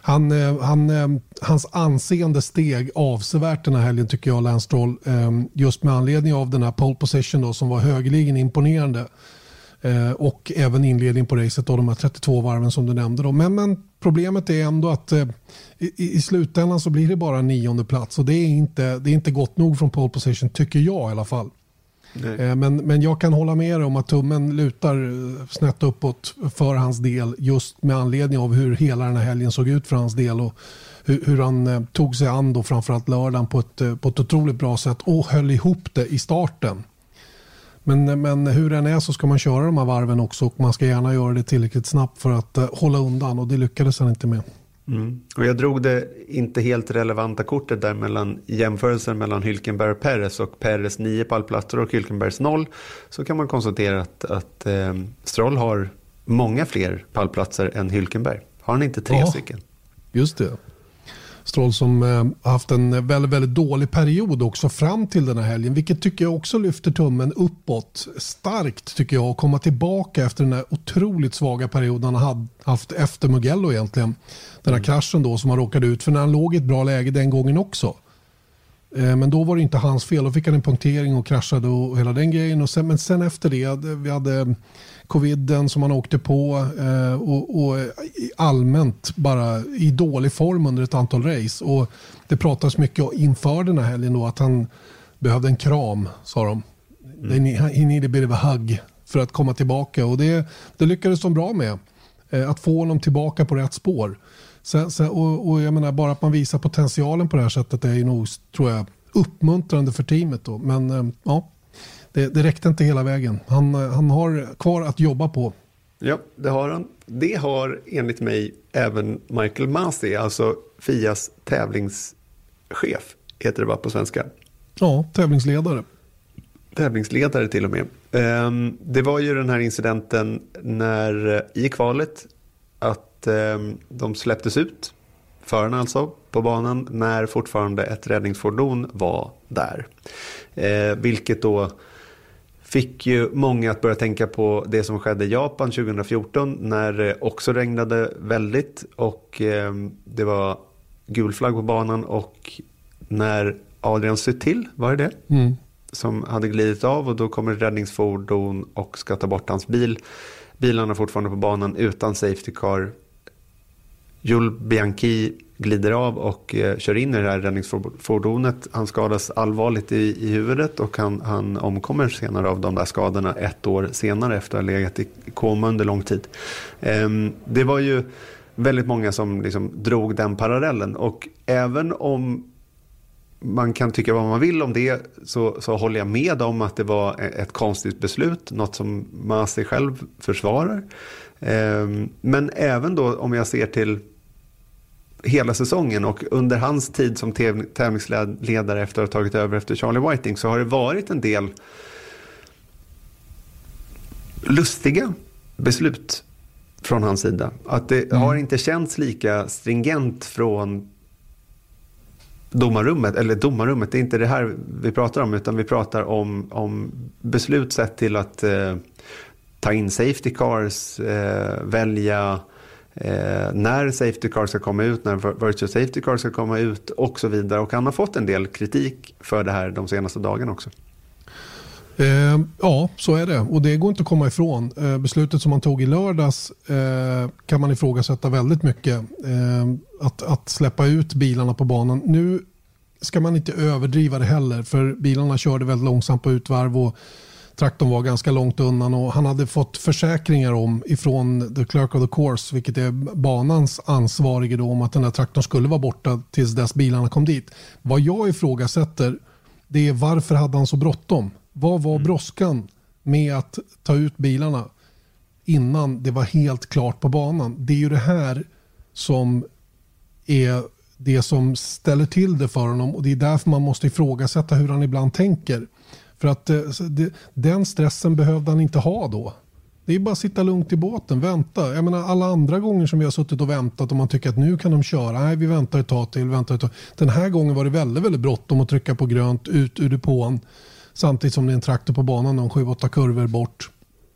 hans anseende steg avsevärt den här helgen tycker jag, Lance Stroll, just med anledning av den här pole position då, som var högeligen imponerande. Och även inledning på racet och de här 32 varven som du nämnde då. Men problemet är ändå att i slutändan så blir det bara 9:e plats, och det är inte gott nog från pole position, tycker jag i alla fall. Men jag kan hålla med dig om att tummen lutar snett uppåt för hans del, just med anledning av hur hela den här helgen såg ut för hans del, och hur han tog sig an då framförallt lördagen på ett otroligt bra sätt och höll ihop det i starten. Men hur den är så ska man köra de här varven också, och man ska gärna göra det tillräckligt snabbt för att hålla undan, och det lyckades han inte med. Och jag drog det inte helt relevanta kortet där mellan jämförelsen mellan Hülkenberg och Perez, och Perez 9 pallplatser och Hülkenbergs 0, så kan man konstatera att Stroll har många fler pallplatser än Hülkenberg. Har han inte 3 stycken? Just det. Stroll som haft en väldigt, väldigt dålig period också fram till den här helgen, vilket tycker jag också lyfter tummen uppåt starkt tycker jag, att komma tillbaka efter den här otroligt svaga perioden han hade haft efter Mugello egentligen. Den här kraschen då som han råkade ut för när han låg i ett bra läge den gången också. Men då var det inte hans fel. Då fick han en punktering och kraschade och hela den grejen. Och men sen efter det, vi hade coviden som han åkte på och allmänt bara i dålig form under ett antal race. Och det pratades mycket inför den här helgen då att han behövde en kram, sa de. He needed a bit of a hug för att komma tillbaka. Och det lyckades de bra med. Att få honom tillbaka på rätt spår. Och jag menar, bara att man visar potentialen på det här sättet är ju nog, tror jag, uppmuntrande för teamet då. Men ja, det räckte inte hela vägen. Han har kvar att jobba på. Ja, det har han. Det har enligt mig även Michael Masi, alltså FIAs tävlingschef, heter det bara på svenska. Ja, tävlingsledare. Tävlingsledare till och med. Det var ju den här incidenten när i kvalet att de släpptes ut, förarna alltså, på banan när fortfarande ett räddningsfordon var där. Vilket då fick ju många att börja tänka på det som skedde i Japan 2014 när det också regnade väldigt och det var gul flagg på banan och när Adrian Sutil, var det som hade glidit av och då kommer ett räddningsfordon och ska ta bort hans bil. Bilarna fortfarande på banan utan safety car. Jules Bianchi glider av och kör in i det här räddningsfordonet. Han skadas allvarligt i huvudet och han omkommer senare av de där skadorna 1 år senare efter att ha legat i koma under lång tid. Det var ju väldigt många som liksom drog den parallellen och även om man kan tycka vad man vill om det så håller jag med om att det var ett konstigt beslut, något som Masi själv försvarar. Men även då om jag ser till hela säsongen och under hans tid som tävlingsledare efter att ha tagit över efter Charlie Whiting så har det varit en del lustiga beslut från hans sida. Att det har inte känts lika stringent från domarrummet, det är inte det här vi pratar om utan vi pratar om beslut sett till att ta in safety cars, välja när safety cars ska komma ut, när virtual safety cars ska komma ut och så vidare. Och han har fått en del kritik för det här de senaste dagarna också. Ja, så är det. Och det går inte att komma ifrån. Beslutet som man tog i lördags kan man ifrågasätta väldigt mycket. Att släppa ut bilarna på banan. Nu ska man inte överdriva det heller. För bilarna körde väldigt långsamt på utvarv och traktorn var ganska långt undan. Och han hade fått försäkringar om ifrån the clerk of the course, vilket är banans ansvarige då, om att den här traktorn skulle vara borta tills dess bilarna kom dit. Vad jag ifrågasätter, det är varför hade han så bråttom? Vad var brådskan med att ta ut bilarna innan det var helt klart på banan? Det är ju det här som är det som ställer till det för honom och det är därför man måste ifrågasätta hur han ibland tänker. För att den stressen behövde han inte ha då. Det är bara att sitta lugnt i båten, vänta. Jag menar alla andra gånger som vi har suttit och väntat och man tycker att nu kan de köra. Nej, vi väntar ett tag till, Den här gången var det väldigt, väldigt bråttom att trycka på grönt ut ur depån. Samtidigt som det är en traktor på banan och 7-8 kurvor bort.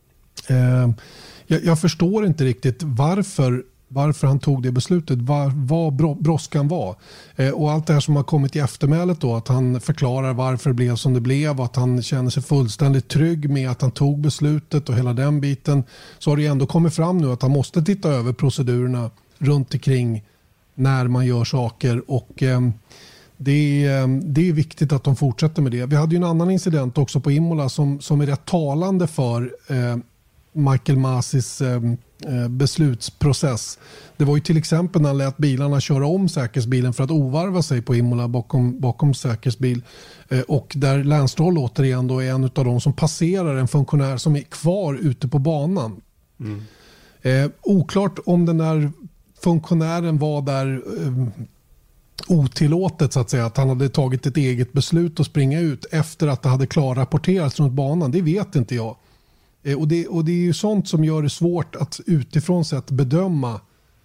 Jag förstår inte riktigt varför han tog det beslutet. Vad brådskan var. Och allt det här som har kommit i eftermälet då. Att han förklarar varför det blev som det blev. Att han känner sig fullständigt trygg med att han tog beslutet och hela den biten. Så har det ändå kommit fram nu att han måste titta över procedurerna runt omkring när man gör saker. Och det är viktigt att de fortsätter med det. Vi hade ju en annan incident också på Imola som är rätt talande för Michael Masis beslutsprocess. Det var ju till exempel när han lät bilarna köra om säkerhetsbilen för att ovarva sig på Imola bakom säkerhetsbil. Och där Lance Stroll återigen då är en av de som passerar en funktionär som är kvar ute på banan. Oklart om den där funktionären var där otillåtet så att säga, att han hade tagit ett eget beslut att springa ut efter att det hade klarrapporterats runt banan. Det vet inte jag. Och det är ju sånt som gör det svårt att utifrån sett bedöma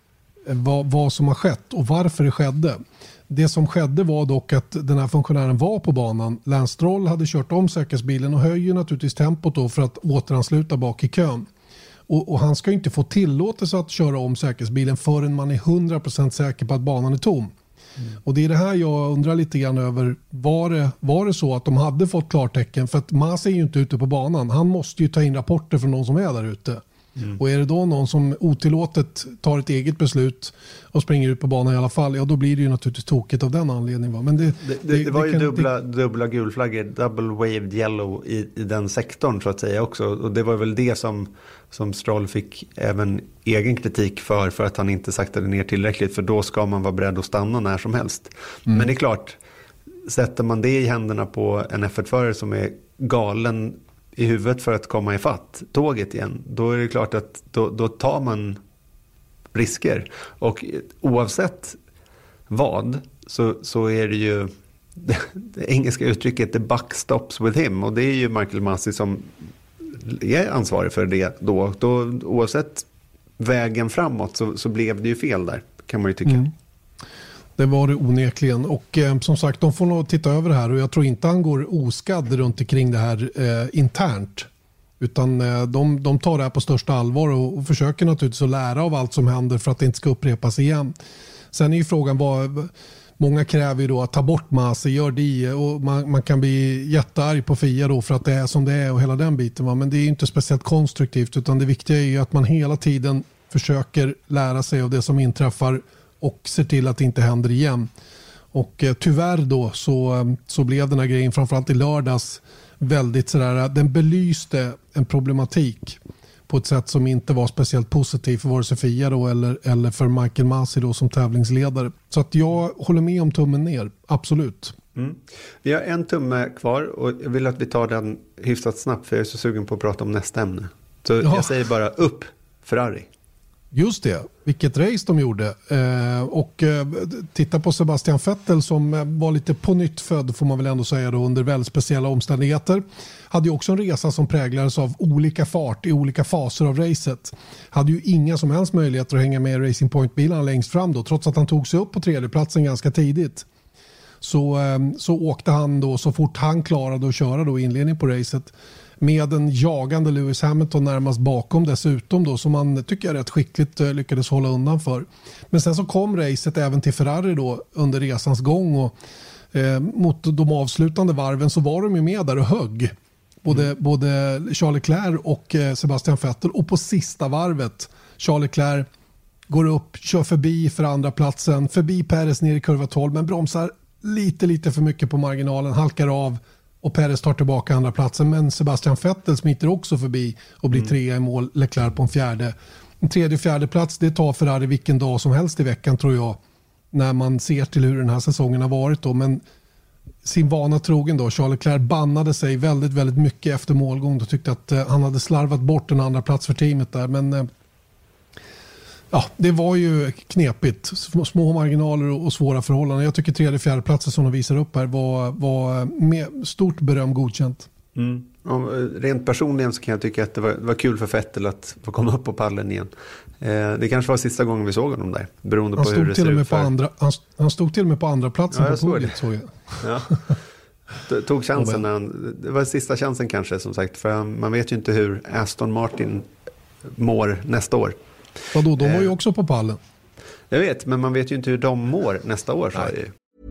vad som har skett och varför det skedde. Det som skedde var dock att den här funktionären var på banan. Lance Stroll hade kört om säkerhetsbilen och höjer naturligtvis tempot då för att återansluta bak i kön. Och han ska inte få tillåtelse att köra om säkerhetsbilen förrän man är 100% säker på att banan är tom. Och det är det här jag undrar lite grann över. Var det så att de hade fått klartecken? För att Masi är ju inte ute på banan. Han måste ju ta in rapporter från någon som är där ute. Och är det då någon som otillåtet tar ett eget beslut och springer ut på banan i alla fall, ja då blir det ju naturligtvis tokigt av den anledningen. Men det var ju dubbla gulflaggor, double waved yellow i den sektorn så att säga också. Och det var väl det som Stroll fick även egen kritik för att han inte saktade ner tillräckligt, för då ska man vara beredd att stanna när som helst. Men det är klart, sätter man det i händerna på en F1-förare som är galen i huvudet för att komma ifatt tåget igen, då är det klart att då tar man risker. Och oavsett vad så är det ju det engelska uttrycket the buck stops with him, och det är ju Michael Masi som är ansvarig för det då oavsett vägen framåt så blev det ju fel där, kan man ju tycka. Det var det onekligen. Och som sagt, de får nog titta över det här. Och jag tror inte han går oskadd runt omkring det här internt. Utan de tar det här på största allvar och försöker naturligtvis att lära av allt som händer för att det inte ska upprepas igen. Sen är ju frågan många kräver ju då att ta bort Masi, gör det. Och man kan bli jättearg på FIA då för att det är som det är och hela den biten. Va? Men det är ju inte speciellt konstruktivt, utan det viktiga är ju att man hela tiden försöker lära sig av det som inträffar och ser till att det inte händer igen. Och tyvärr då så blev den här grejen, framförallt i lördags, väldigt sådär, den belyste en problematik på ett sätt som inte var speciellt positivt för vare sig FIA då eller för Michael Masi då som tävlingsledare. Så att jag håller med om tummen ner, absolut. Vi har en tumme kvar och jag vill att vi tar den hyfsat snabbt, för jag är så sugen på att prata om nästa ämne. Så jag säger bara upp Ferrari. Just det, vilket race de gjorde. Och titta på Sebastian Vettel som var lite på nytt född, får man väl ändå säga då, under väldigt speciella omständigheter. Hade ju också en resa som präglades av olika fart i olika faser av racet. Hade ju inga som helst möjligheter att hänga med i Racing Point-bilarna längst fram då, trots att han tog sig upp på tredje platsen ganska tidigt. Så åkte han då så fort han klarade att köra då i inledning på racet, med en jagande Lewis Hamilton närmast bakom dessutom då, som man tycker är rätt skickligt lyckades hålla undan för. Men sen så kom racet även till Ferrari då under resans gång, och mot de avslutande varven så var de ju med där och högg. Både Charles Leclerc och Sebastian Vettel, och på sista varvet Charles Leclerc går upp, kör förbi för andra platsen, förbi Perez ner i kurva 12, men bromsar lite för mycket på marginalen, halkar av och Perez tar tillbaka andra platsen, men Sebastian Vettel smiter också förbi och blir trea i mål, Leclerc på en fjärde. En tredje och fjärde plats, det tar Ferrari vilken dag som helst i veckan tror jag, när man ser till hur den här säsongen har varit då. Men sin vana trogen då, Charles Leclerc bannade sig väldigt, väldigt mycket efter målgång och tyckte att han hade slarvat bort en andra plats för teamet där, men ja, det var ju knepigt. Små marginaler och svåra förhållanden. Jag tycker tredje och fjärde platser som de visar upp här var med stort beröm godkänt. Rent personligen så kan jag tycka att det var kul för Vettel att få komma upp på pallen igen. Det kanske var sista gången vi såg honom där, beroende på hur det ser ut. Han stod till och med på andra platsen på podiet. Ja. Tog chansen det var sista chansen kanske, som sagt, för man vet ju inte hur Aston Martin mår nästa år. Vadå, de var ju också på pallen. Jag vet, men man vet ju inte hur de mår nästa år. Så ju.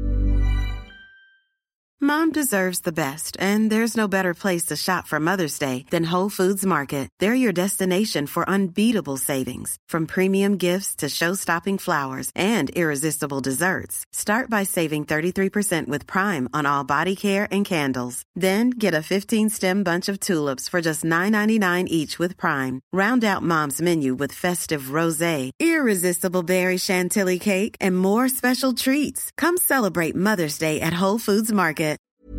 Mom deserves the best, and there's no better place to shop for Mother's Day than Whole Foods Market. They're your destination for unbeatable savings, from premium gifts to show-stopping flowers and irresistible desserts. Start by saving 33% with Prime on all body care and candles. Then get a 15-stem bunch of tulips for just $9.99 each with Prime. Round out Mom's menu with festive rosé, irresistible berry chantilly cake, and more special treats. Come celebrate Mother's Day at Whole Foods Market.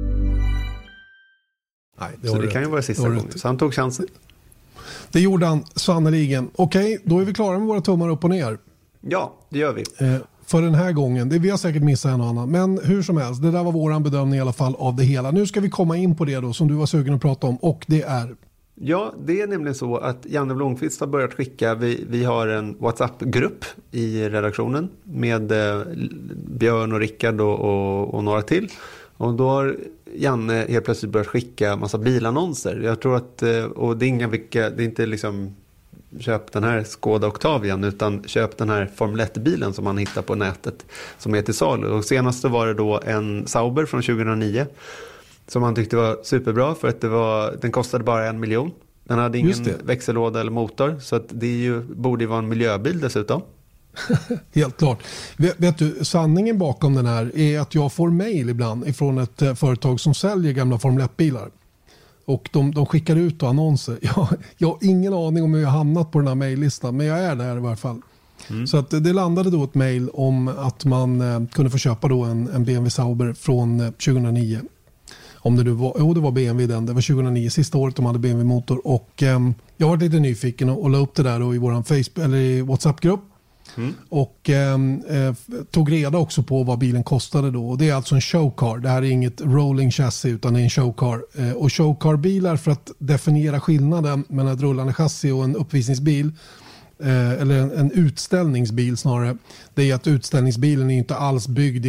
Nej, så det kan ju vara sista gången. Så han tog chansen. Det gjorde han sannoliken. Okej, då är vi klara med våra tummar upp och ner. Ja, det gör vi. För den här gången. Vi har säkert missat en och annan. Men hur som helst, det där var våran bedömning i alla fall av det hela. Nu ska vi komma in på det då som du var sugen att prata om. Och det är... Ja, det är nämligen så att Janne Blomqvist har börjat skicka, vi har en WhatsApp-grupp i redaktionen med Björn och Rickard och några till. Och då har Janne helt plötsligt börjat skicka massa bilannonser. Jag tror att, och det är inte liksom köp den här Skoda Octavian, utan köp den här Formel 1-bilen som man hittar på nätet som är till salu. Och senast var det då en Sauber från 2009 som han tyckte var superbra för att den kostade bara 1 miljon. Den hade ingen växellåda eller motor, så att det borde ju vara en miljöbil dessutom. Helt klart. Vet du, sanningen bakom den här är att jag får mejl ibland ifrån ett företag som säljer gamla Formel 1-bilar. Och de skickar ut annonser. Jag har ingen aning om hur jag hamnat på den här mejllistan, men jag är där i varje fall. Så att det landade då ett mejl om att man kunde få köpa då en BMW Sauber från 2009. Om det var BMW det var 2009, sista året de hade BMW-motor. Och jag var lite nyfiken och la upp det där då i våran Facebook eller i WhatsApp-grupp. Och tog reda också på vad bilen kostade då. Och det är alltså en showcar. Det här är inget rolling chassis utan det är en showcar. Och showcar-bilar, för att definiera skillnaden mellan ett rullande chassi och en uppvisningsbil, eller en utställningsbil snarare, det är att utställningsbilen är inte alls byggd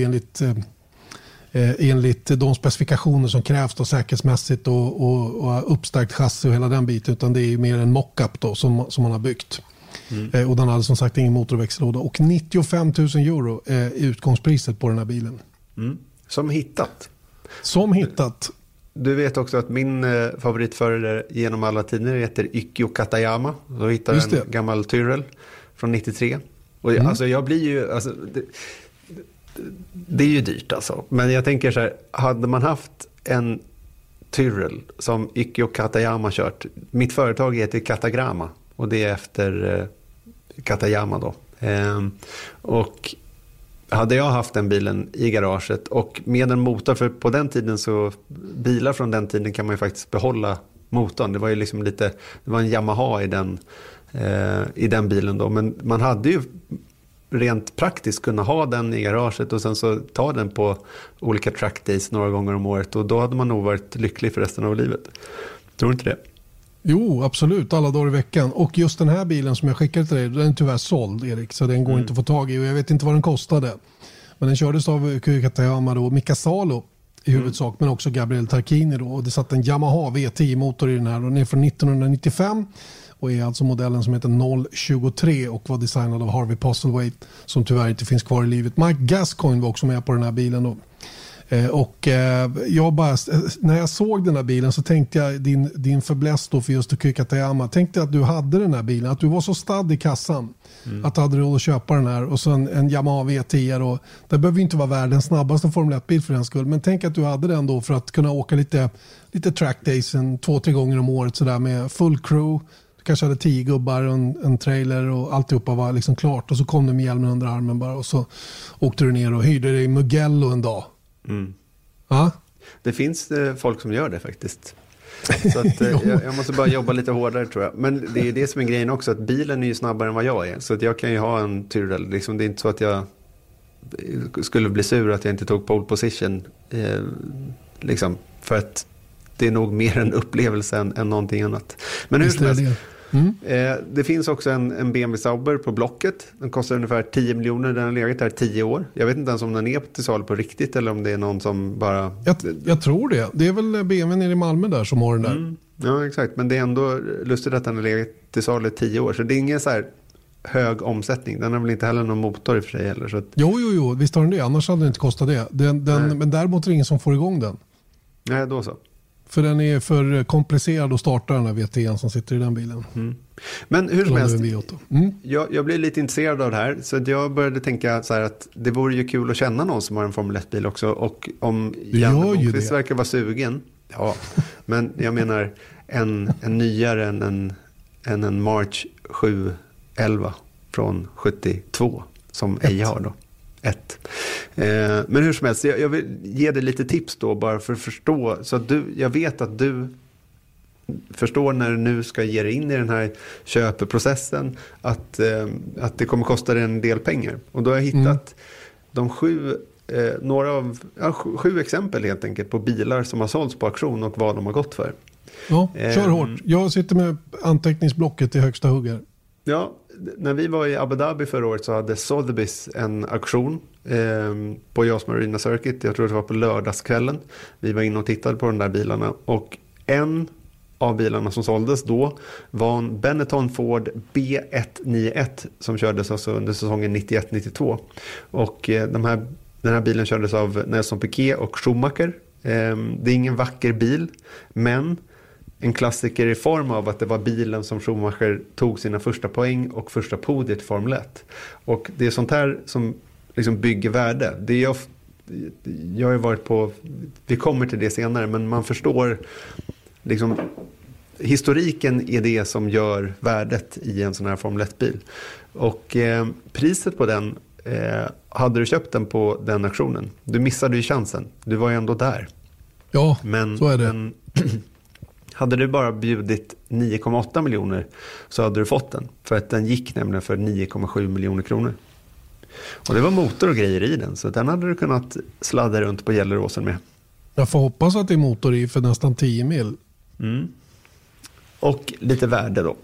enligt de specifikationer som krävs då säkerhetsmässigt och uppstärkt chassi och hela den biten, utan det är mer en mock-up då som man har byggt. Och den hade som sagt ingen motorväxellåda. Och 95 000 euro är utgångspriset på den här bilen. Som hittat. Du vet också att min favoritförare genom alla tider heter Ikkyo Katayama. Då hittar jag en gammal Tyrrell från 93. Och alltså jag blir ju... Alltså, det är ju dyrt alltså. Men jag tänker så här, hade man haft en Tyrrell som Ikkyo Katayama kört. Mitt företag heter Katagrama. Och det är efter Katayama då. Och hade jag haft den bilen i garaget och med en motor, för på den tiden så bilar från den tiden kan man ju faktiskt behålla motorn. Det var ju liksom det var en Yamaha i den bilen då. Men man hade ju rent praktiskt kunna ha den i garaget och sen så ta den på olika track days några gånger om året. Och då hade man nog varit lycklig för resten av livet. Tror du inte det? Jo, absolut. Alla dagar i veckan. Och just den här bilen som jag skickade till dig, den är tyvärr såld, Erik. Så den går inte att få tag i. Och jag vet inte vad den kostade. Men den kördes av Katayama då, Mika Salo i huvudsak. Men också Gabriel Tarquini då. Och det satt en Yamaha V10-motor i den här. Och den är från 1995. Och är alltså modellen som heter 023 och var designad av Harvey Postlethwaite, som tyvärr inte finns kvar i livet. Mike Gascoigne var också med på den här bilen då. Och när jag såg den här bilen så tänkte jag din förbläst då för just Katayama, tänkte att du hade den här bilen, att du var så stadd i kassan att du hade råd att köpa den här, och så en Yamaha V10 och det behöver ju inte vara världens snabbaste Formel 1-bil för den skull, men tänk att du hade den då för att kunna åka lite track days 2-3 gånger om året sådär med full crew. Du kanske hade 10 gubbar och en trailer och alltihopa var liksom klart, och så kom du med hjälmen under armen bara och så åkte du ner och hyrde dig Mugello en dag. Ja? Det finns folk som gör det faktiskt. Så att, jag måste bara jobba lite hårdare tror jag. Men det är ju det som är grejen också, att bilen är ju snabbare än vad jag är. Så att jag kan ju ha en Tyrrell. Liksom, det är inte så att jag skulle bli sur att jag inte tog pole position. Liksom, för att det är nog mer en upplevelse än någonting annat. Men hur som helst. Det finns också en BMW Sauber på Blocket. Den kostar ungefär 10 miljoner. Den har legat där 10 år. Jag vet inte ens om den är till salu på riktigt eller om det är någon som bara... Jag tror det. Det är väl BMW nere i Malmö där som har den där. Ja, exakt. Men det är ändå lustigt att den har legat till salu 10 år. Så det är ingen så här hög omsättning. Den har väl inte heller någon motor i för sig heller. Så att... Jo, visst har den det. Annars hade den inte kostat det. Men däremot är det ingen som får igång den. Nej, då så. För den är för komplicerad att starta den här VT:n som sitter i den bilen. Men hur som helst, jag blev lite intresserad av det här. Så jag började tänka så här att det vore ju kul att känna någon som har en Formel 1-bil också. Och om Janne Blomqvist verkar vara sugen. Ja, men jag menar en nyare än en March 711 från 72 som Eje har då. Men hur som helst, jag vill ge dig lite tips då bara för att förstå, så att jag vet att du förstår när du nu ska ge dig in i den här köpeprocessen att det kommer kosta dig en del pengar. Och då har jag hittat de 7 exempel helt enkelt på bilar som har sålts på auktion och vad de har gått för. Ja, kör hårt. Jag sitter med anteckningsblocket i högsta huggar. Ja, när vi var i Abu Dhabi förra året så hade Sotheby's en auktion på Yas Marina Circuit. Jag tror det var på lördagskvällen. Vi var inne och tittade på de där bilarna. Och en av bilarna som såldes då var en Benetton Ford B191 som kördes alltså under säsongen 91-92. Och den här bilen kördes av Nelson Piquet och Schumacher. Det är ingen vacker bil, men en klassiker i form av att det var bilen som Schumacher tog sina första poäng och första podiet i Formel 1. Och det är sånt här som liksom bygger värde. Det är jag har ju varit på, vi kommer till det senare, men man förstår liksom historiken är det som gör värdet i en sån här Formel 1-bil. Och priset på den, hade du köpt den på den auktionen, du missade ju chansen. Du var ju ändå där. Ja, men, så är det. Men, hade du bara bjudit 9,8 miljoner så hade du fått den. För att den gick nämligen för 9,7 miljoner kronor. Och det var motor och grejer i den. Så den hade du kunnat sladda runt på Gelleråsen med. Jag får hoppas att det är motor i för nästan 10 mil. Mm. Och lite värde då.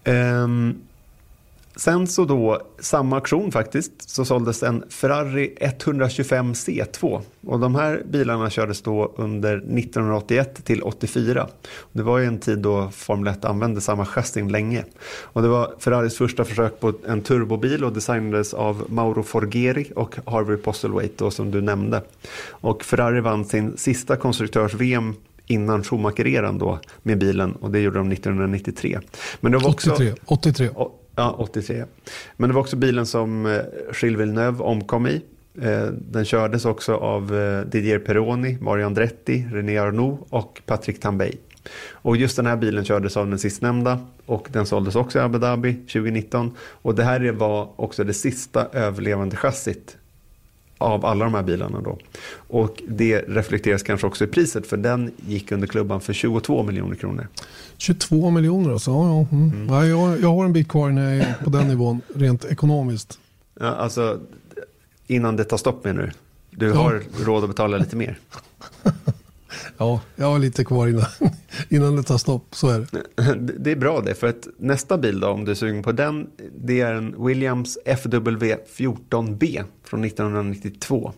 Sen så då, samma auktion faktiskt, så såldes en Ferrari 125 C2. Och de här bilarna kördes då under 1981 till 84. Det var ju en tid då Formel 1 använde samma chassin länge. Och det var Ferraris första försök på en turbobil och designades av Mauro Forgeri och Harvey Postlethwaite då, som du nämnde. Och Ferrari vann sin sista konstruktörs-VM innan Schumacher-eran då med bilen, och det gjorde de 1993. Men det var också 83. Ja, 83. Men det var också bilen som Gilles Villeneuve omkom i. Den kördes också av Didier Pironi, Mario Andretti, René Arnoux och Patrick Tambay. Och just den här bilen kördes av den sistnämnda, och den såldes också i Abu Dhabi 2019. Och det här var också det sista överlevande chassit av alla de här bilarna då. Och det reflekteras kanske också i priset, för den gick under klubban för 22 miljoner kronor. 22 miljoner alltså, ja. Ja, jag har en bit kvar när jag är på den nivån rent ekonomiskt. Ja, alltså innan det tar stopp med nu. Du har råd att betala lite mer. Ja, jag har lite kvar innan det tar stopp, så är det. Det är bra det, för att nästa bil då, om du är sugen på den, det är en Williams FW14B från 1992.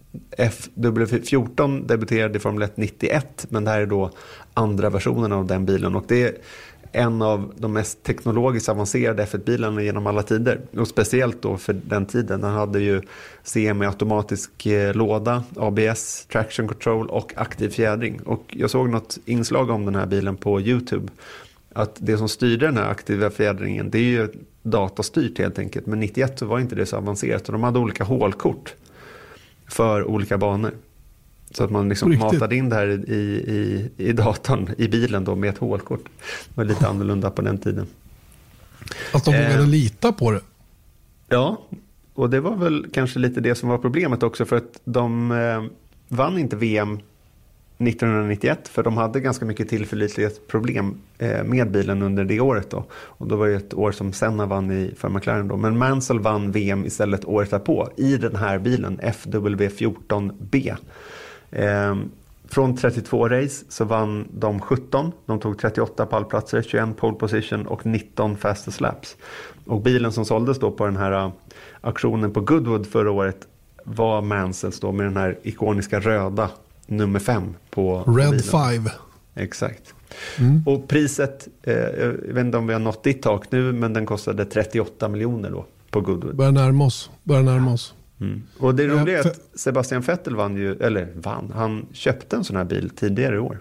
FW14 debuterade i Formel 1 91, men det här är då andra versionen av den bilen, och det är en av de mest teknologiskt avancerade F1-bilarna genom alla tider. Och speciellt då för den tiden. Den hade ju semi-automatisk låda, ABS, traction control och aktiv fjädring. Och jag såg något inslag om den här bilen på YouTube. Att det som styrde den här aktiva fjädringen, det är ju datastyrt helt enkelt. Men 91 så var inte det så avancerat. Och de hade olika hålkort för olika banor. Så att man liksom matade in det här i datorn, i bilen då, med ett hålkort. Det var lite annorlunda på den tiden. Att de vågade lita på det. Ja, och det var väl kanske lite det som var problemet också. För att de vann inte VM 1991. För de hade ganska mycket tillförlitlighetsproblem med bilen under det året då. Och då var det ett år som Senna vann för McLaren då. Men Mansell vann VM istället året därpå i den här bilen, FW14B. Från 32 race så vann de 17. De tog 38 pallplatser, 21 pole position och 19 fastest laps. Och bilen som såldes då på den här auktionen på Goodwood förra året var Mansells då, med den här ikoniska röda nummer 5 på Red bilen. 5. Exakt. Och priset, jag vet inte om vi har nått ditt tak nu, men den kostade 38 miljoner då på Goodwood. Börjar närma oss. Och det roliga är att Sebastian Vettel han köpte en sån här bil tidigare i år.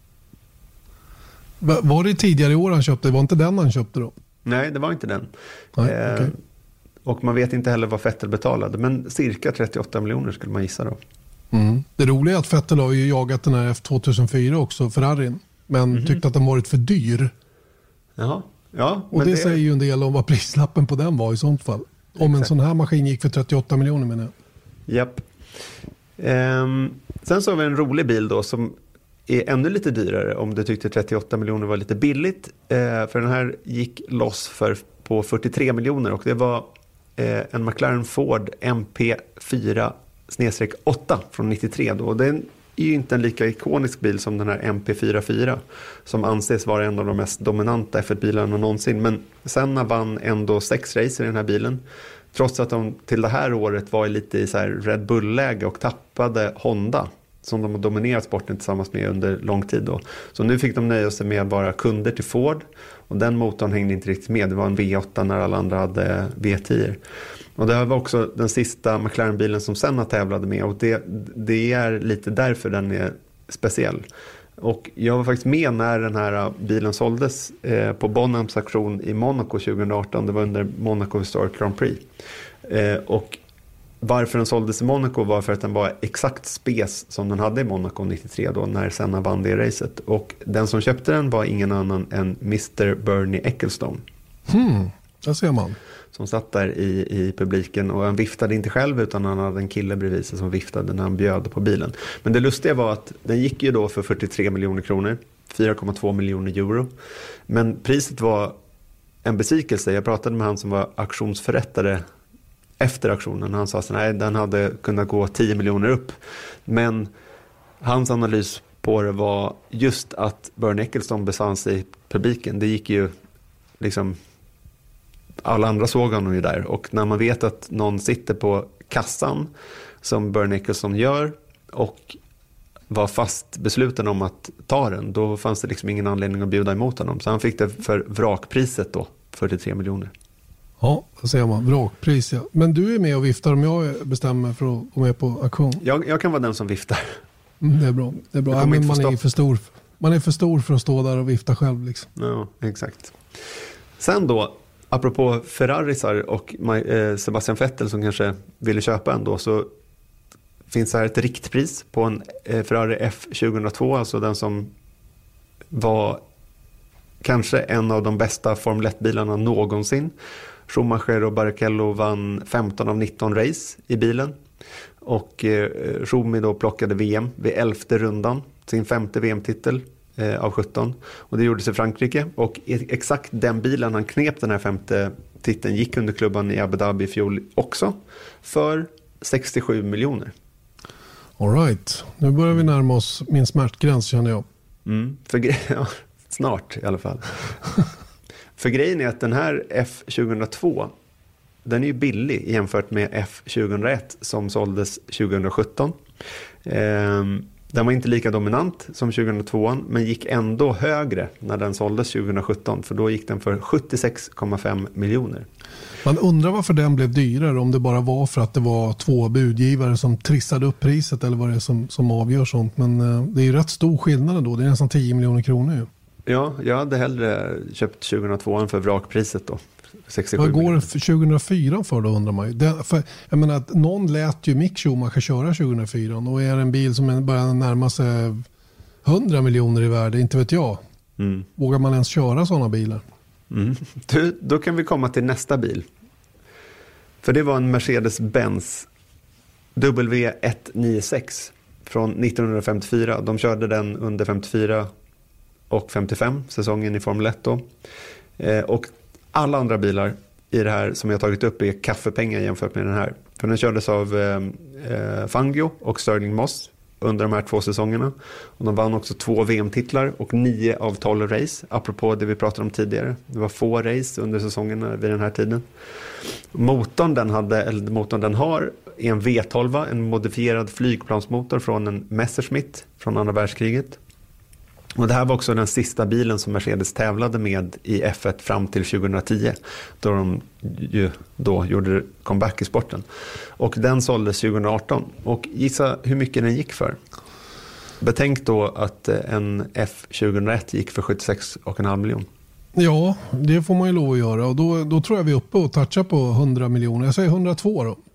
Var det tidigare i år han köpte? Var inte den han köpte då? Nej, det var inte den. Nej, okay. Och man vet inte heller vad Vettel betalade, men cirka 38 miljoner skulle man gissa då. Det roliga är att Vettel har ju jagat den här F2004 också, Ferrarin, men tyckte att den varit för dyr. Jaha. Ja, och det säger ju en del om vad prislappen på den var i sånt fall. Om en sån här maskin gick för 38 miljoner menar jag. Japp. Sen så har vi en rolig bil då som är ännu lite dyrare om du tyckte 38 miljoner var lite billigt. För den här gick loss på 43 miljoner, och det var en McLaren Ford MP4/8 från 93 då. Det är en är ju inte en lika ikonisk bil som den här MP44 som anses vara en av de mest dominanta F1-bilarna någonsin. Men Senna vann ändå 6 race i den här bilen. Trots att de till det här året var lite i så här Red Bull-läge och tappade Honda som de har dominerat sporten tillsammans med under lång tid då. Så nu fick de nöja sig med att vara kunder till Ford och den motorn hängde inte riktigt med. Det var en V8 när alla andra hade V10. Och det var också den sista McLaren-bilen som Senna tävlade med och det är lite därför den är speciell. Och jag var faktiskt med när den här bilen såldes på Bonhams auktion i Monaco 2018. Det var under Monaco Historic Grand Prix. Och varför den såldes i Monaco var för att den var exakt spec som den hade i Monaco 93 då när Senna vann det racet. Och den som köpte den var ingen annan än Mr. Bernie Ecclestone. Där ser man. Som satt där i publiken och han viftade inte själv utan han hade en kille bredvid sig som viftade när han bjöd på bilen. Men det lustiga var att den gick ju då för 43 miljoner kronor, 4,2 miljoner euro. Men priset var en besvikelse. Jag pratade med han som var auktionsförrättare efter auktionen. Han sa att nej, den hade kunnat gå 10 miljoner upp. Men hans analys på det var just att Bernie Ecclestone besann sig i publiken. Det gick ju liksom... Alla andra såg honom ju där och när man vet att någon sitter på kassan som Bernie Ecclestone gör och var fast besluten om att ta den, då fanns det liksom ingen anledning att bjuda emot honom. Så han fick det för vrakpriset då, 43 miljoner. Ja, då ser man. Vrakpris, ja. Men du är med och viftar om jag bestämmer för att gå med på auktion? Jag kan vara den som viftar. Det är bra. Det är bra. Ja, men man är för stor. Man är för stor för att stå där och vifta själv liksom. Ja, exakt. Sen då, apropå Ferrarisar och Sebastian Vettel som kanske ville köpa en då, så finns här ett riktpris på en Ferrari F2002, alltså den som var kanske en av de bästa Formel 1-bilarna någonsin. Schumacher och Barrichello vann 15 av 19 race i bilen och Schumi då plockade VM vid 11:e rundan, sin 5:e VM-titel av 17 och det gjordes i Frankrike och exakt den bilen han knep den här 5:e titeln gick under klubban i Abu Dhabi i fjol också för 67 miljoner. All right. Nu börjar vi närma oss min smärtgräns känner jag. Ja, snart i alla fall. För grejen är att den här F2002 den är ju billig jämfört med F2001 som såldes 2017. Den var inte lika dominant som 2002 men gick ändå högre när den såldes 2017 för då gick den för 76,5 miljoner. Man undrar varför den blev dyrare, om det bara var för att det var 2 budgivare som trissade upp priset eller vad det är som avgör sånt. Men det är ju rätt stor skillnad då, det är nästan 10 miljoner kronor ju. Ja, jag hade hellre köpt 2002 för vrakpriset då. 67 vad går miljoner. 2004 för då undrar man ju. Jag menar att någon lät ju Mick Schumacher köra 2004 och är en bil som börjar närma sig 100 miljoner i värde, inte vet jag. Vågar man ens köra sådana bilar? Då kan vi komma till nästa bil. För det var en Mercedes-Benz W196 från 1954. De körde den under 54 och 55 säsongen i Formel 1 då. Och alla andra bilar i det här som jag tagit upp är kaffepengar jämfört med den här. För den kördes av Fangio och Stirling Moss under de här 2 säsongerna. Och de vann också 2 VM-titlar och 9 av 12 race. Apropå det vi pratade om tidigare. Det var få race under säsongerna vid den här tiden. Motorn den har är en V12, en modifierad flygplansmotor från en Messerschmitt från andra världskriget. Och det här var också den sista bilen som Mercedes tävlade med i F1 fram till 2010 då de ju då gjorde comeback i sporten. Och den såldes 2018 och gissa hur mycket den gick för. Betänk då att en F2001 gick för 76,5 miljoner. Ja, det får man ju lov att göra och då tror jag vi är uppe och touchar på 100 miljoner. Jag säger 102 då.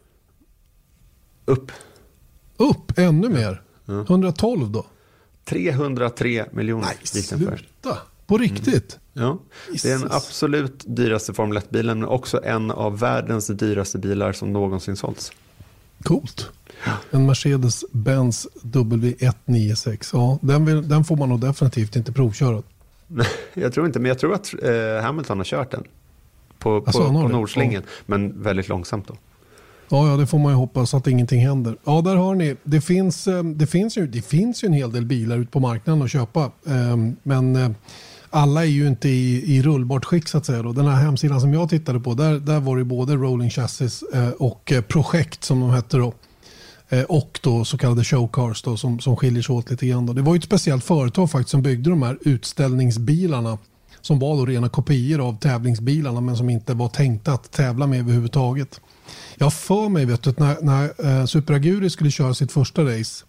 Upp, ännu mer. 112 då. 303 miljoner gick den för. Sluta. På riktigt? Ja, det är den absolut dyraste Formel 1-bilen men också en av världens dyraste bilar som någonsin sålts. Coolt. En Mercedes-Benz W196. Ja, den får man nog definitivt inte provköra. Jag tror inte, men jag tror att Hamilton har kört den på Nordslingen, men väldigt långsamt då. Ja, det får man ju hoppas att ingenting händer. Ja, där har ni. Det finns ju en hel del bilar ute på marknaden att köpa. Men alla är ju inte i rullbart skick så att säga. Då. Den här hemsidan som jag tittade på, där var det både Rolling Chassis och projekt som de hette då. Och då så kallade showcars då, som skiljer sig åt lite grann. Då. Det var ju ett speciellt företag faktiskt som byggde de här utställningsbilarna som var då rena kopior av tävlingsbilarna men som inte var tänkta att tävla med överhuvudtaget. Jag för mig vet du, att när Super Aguri skulle köra sitt första race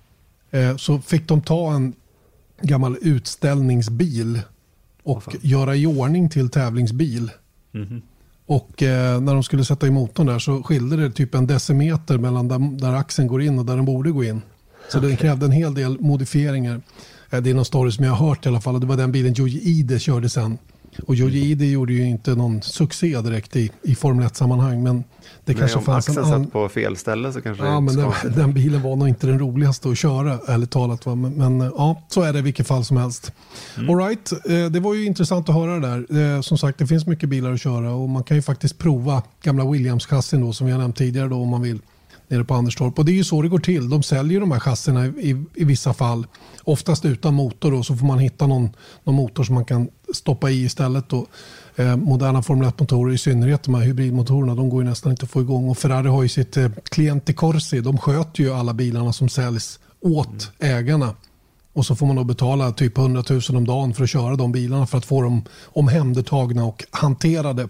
så fick de ta en gammal utställningsbil och göra i ordning till tävlingsbil. Mm-hmm. Och när de skulle sätta i motorn där så skilde det typ en decimeter mellan där axeln går in och där den borde gå in. Så den krävde en hel del modifieringar. Det är någon story som jag har hört i alla fall. Det var den bilen Yoji Ide körde sen. Och Yoji Ide gjorde ju inte någon succé direkt i Formel 1-sammanhang. Men det kanske om fanns axeln satt på fel ställe så kanske ja, men den bilen var nog inte den roligaste att köra, ärligt talat. Va? Men ja, så är det i vilket fall som helst. All right, det var ju intressant att höra det där. Som sagt, det finns mycket bilar att köra och man kan ju faktiskt prova gamla Williams-chassin då, som jag nämnt tidigare då, om man vill, nere på Anderstorp. Och det är ju så det går till. De säljer de här chassina i vissa fall. Oftast utan motor då, så får man hitta någon motor som man kan stoppa i istället då. Moderna Formel 1-motorer, i synnerhet de här hybridmotorerna, de går ju nästan inte att få igång. Och Ferrari har ju sitt Cliente Corsi. De sköter ju alla bilarna som säljs åt ägarna. Och så får man då betala typ 100 000 om dagen för att köra de bilarna för att få dem omhändertagna och hanterade.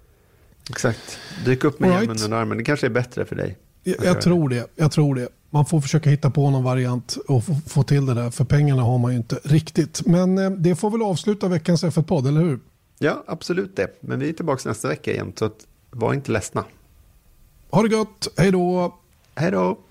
Exakt. Dyk upp med hjälmen under armen. Det kanske är bättre för dig. Jag tror det. Man får försöka hitta på någon variant och få till det där. För pengarna har man ju inte riktigt. Men det får väl avsluta veckans F1-podd, eller hur? Ja, absolut det. Men vi är tillbaka nästa vecka igen. Så var inte ledsna. Ha det gott. Hej då. Hej då.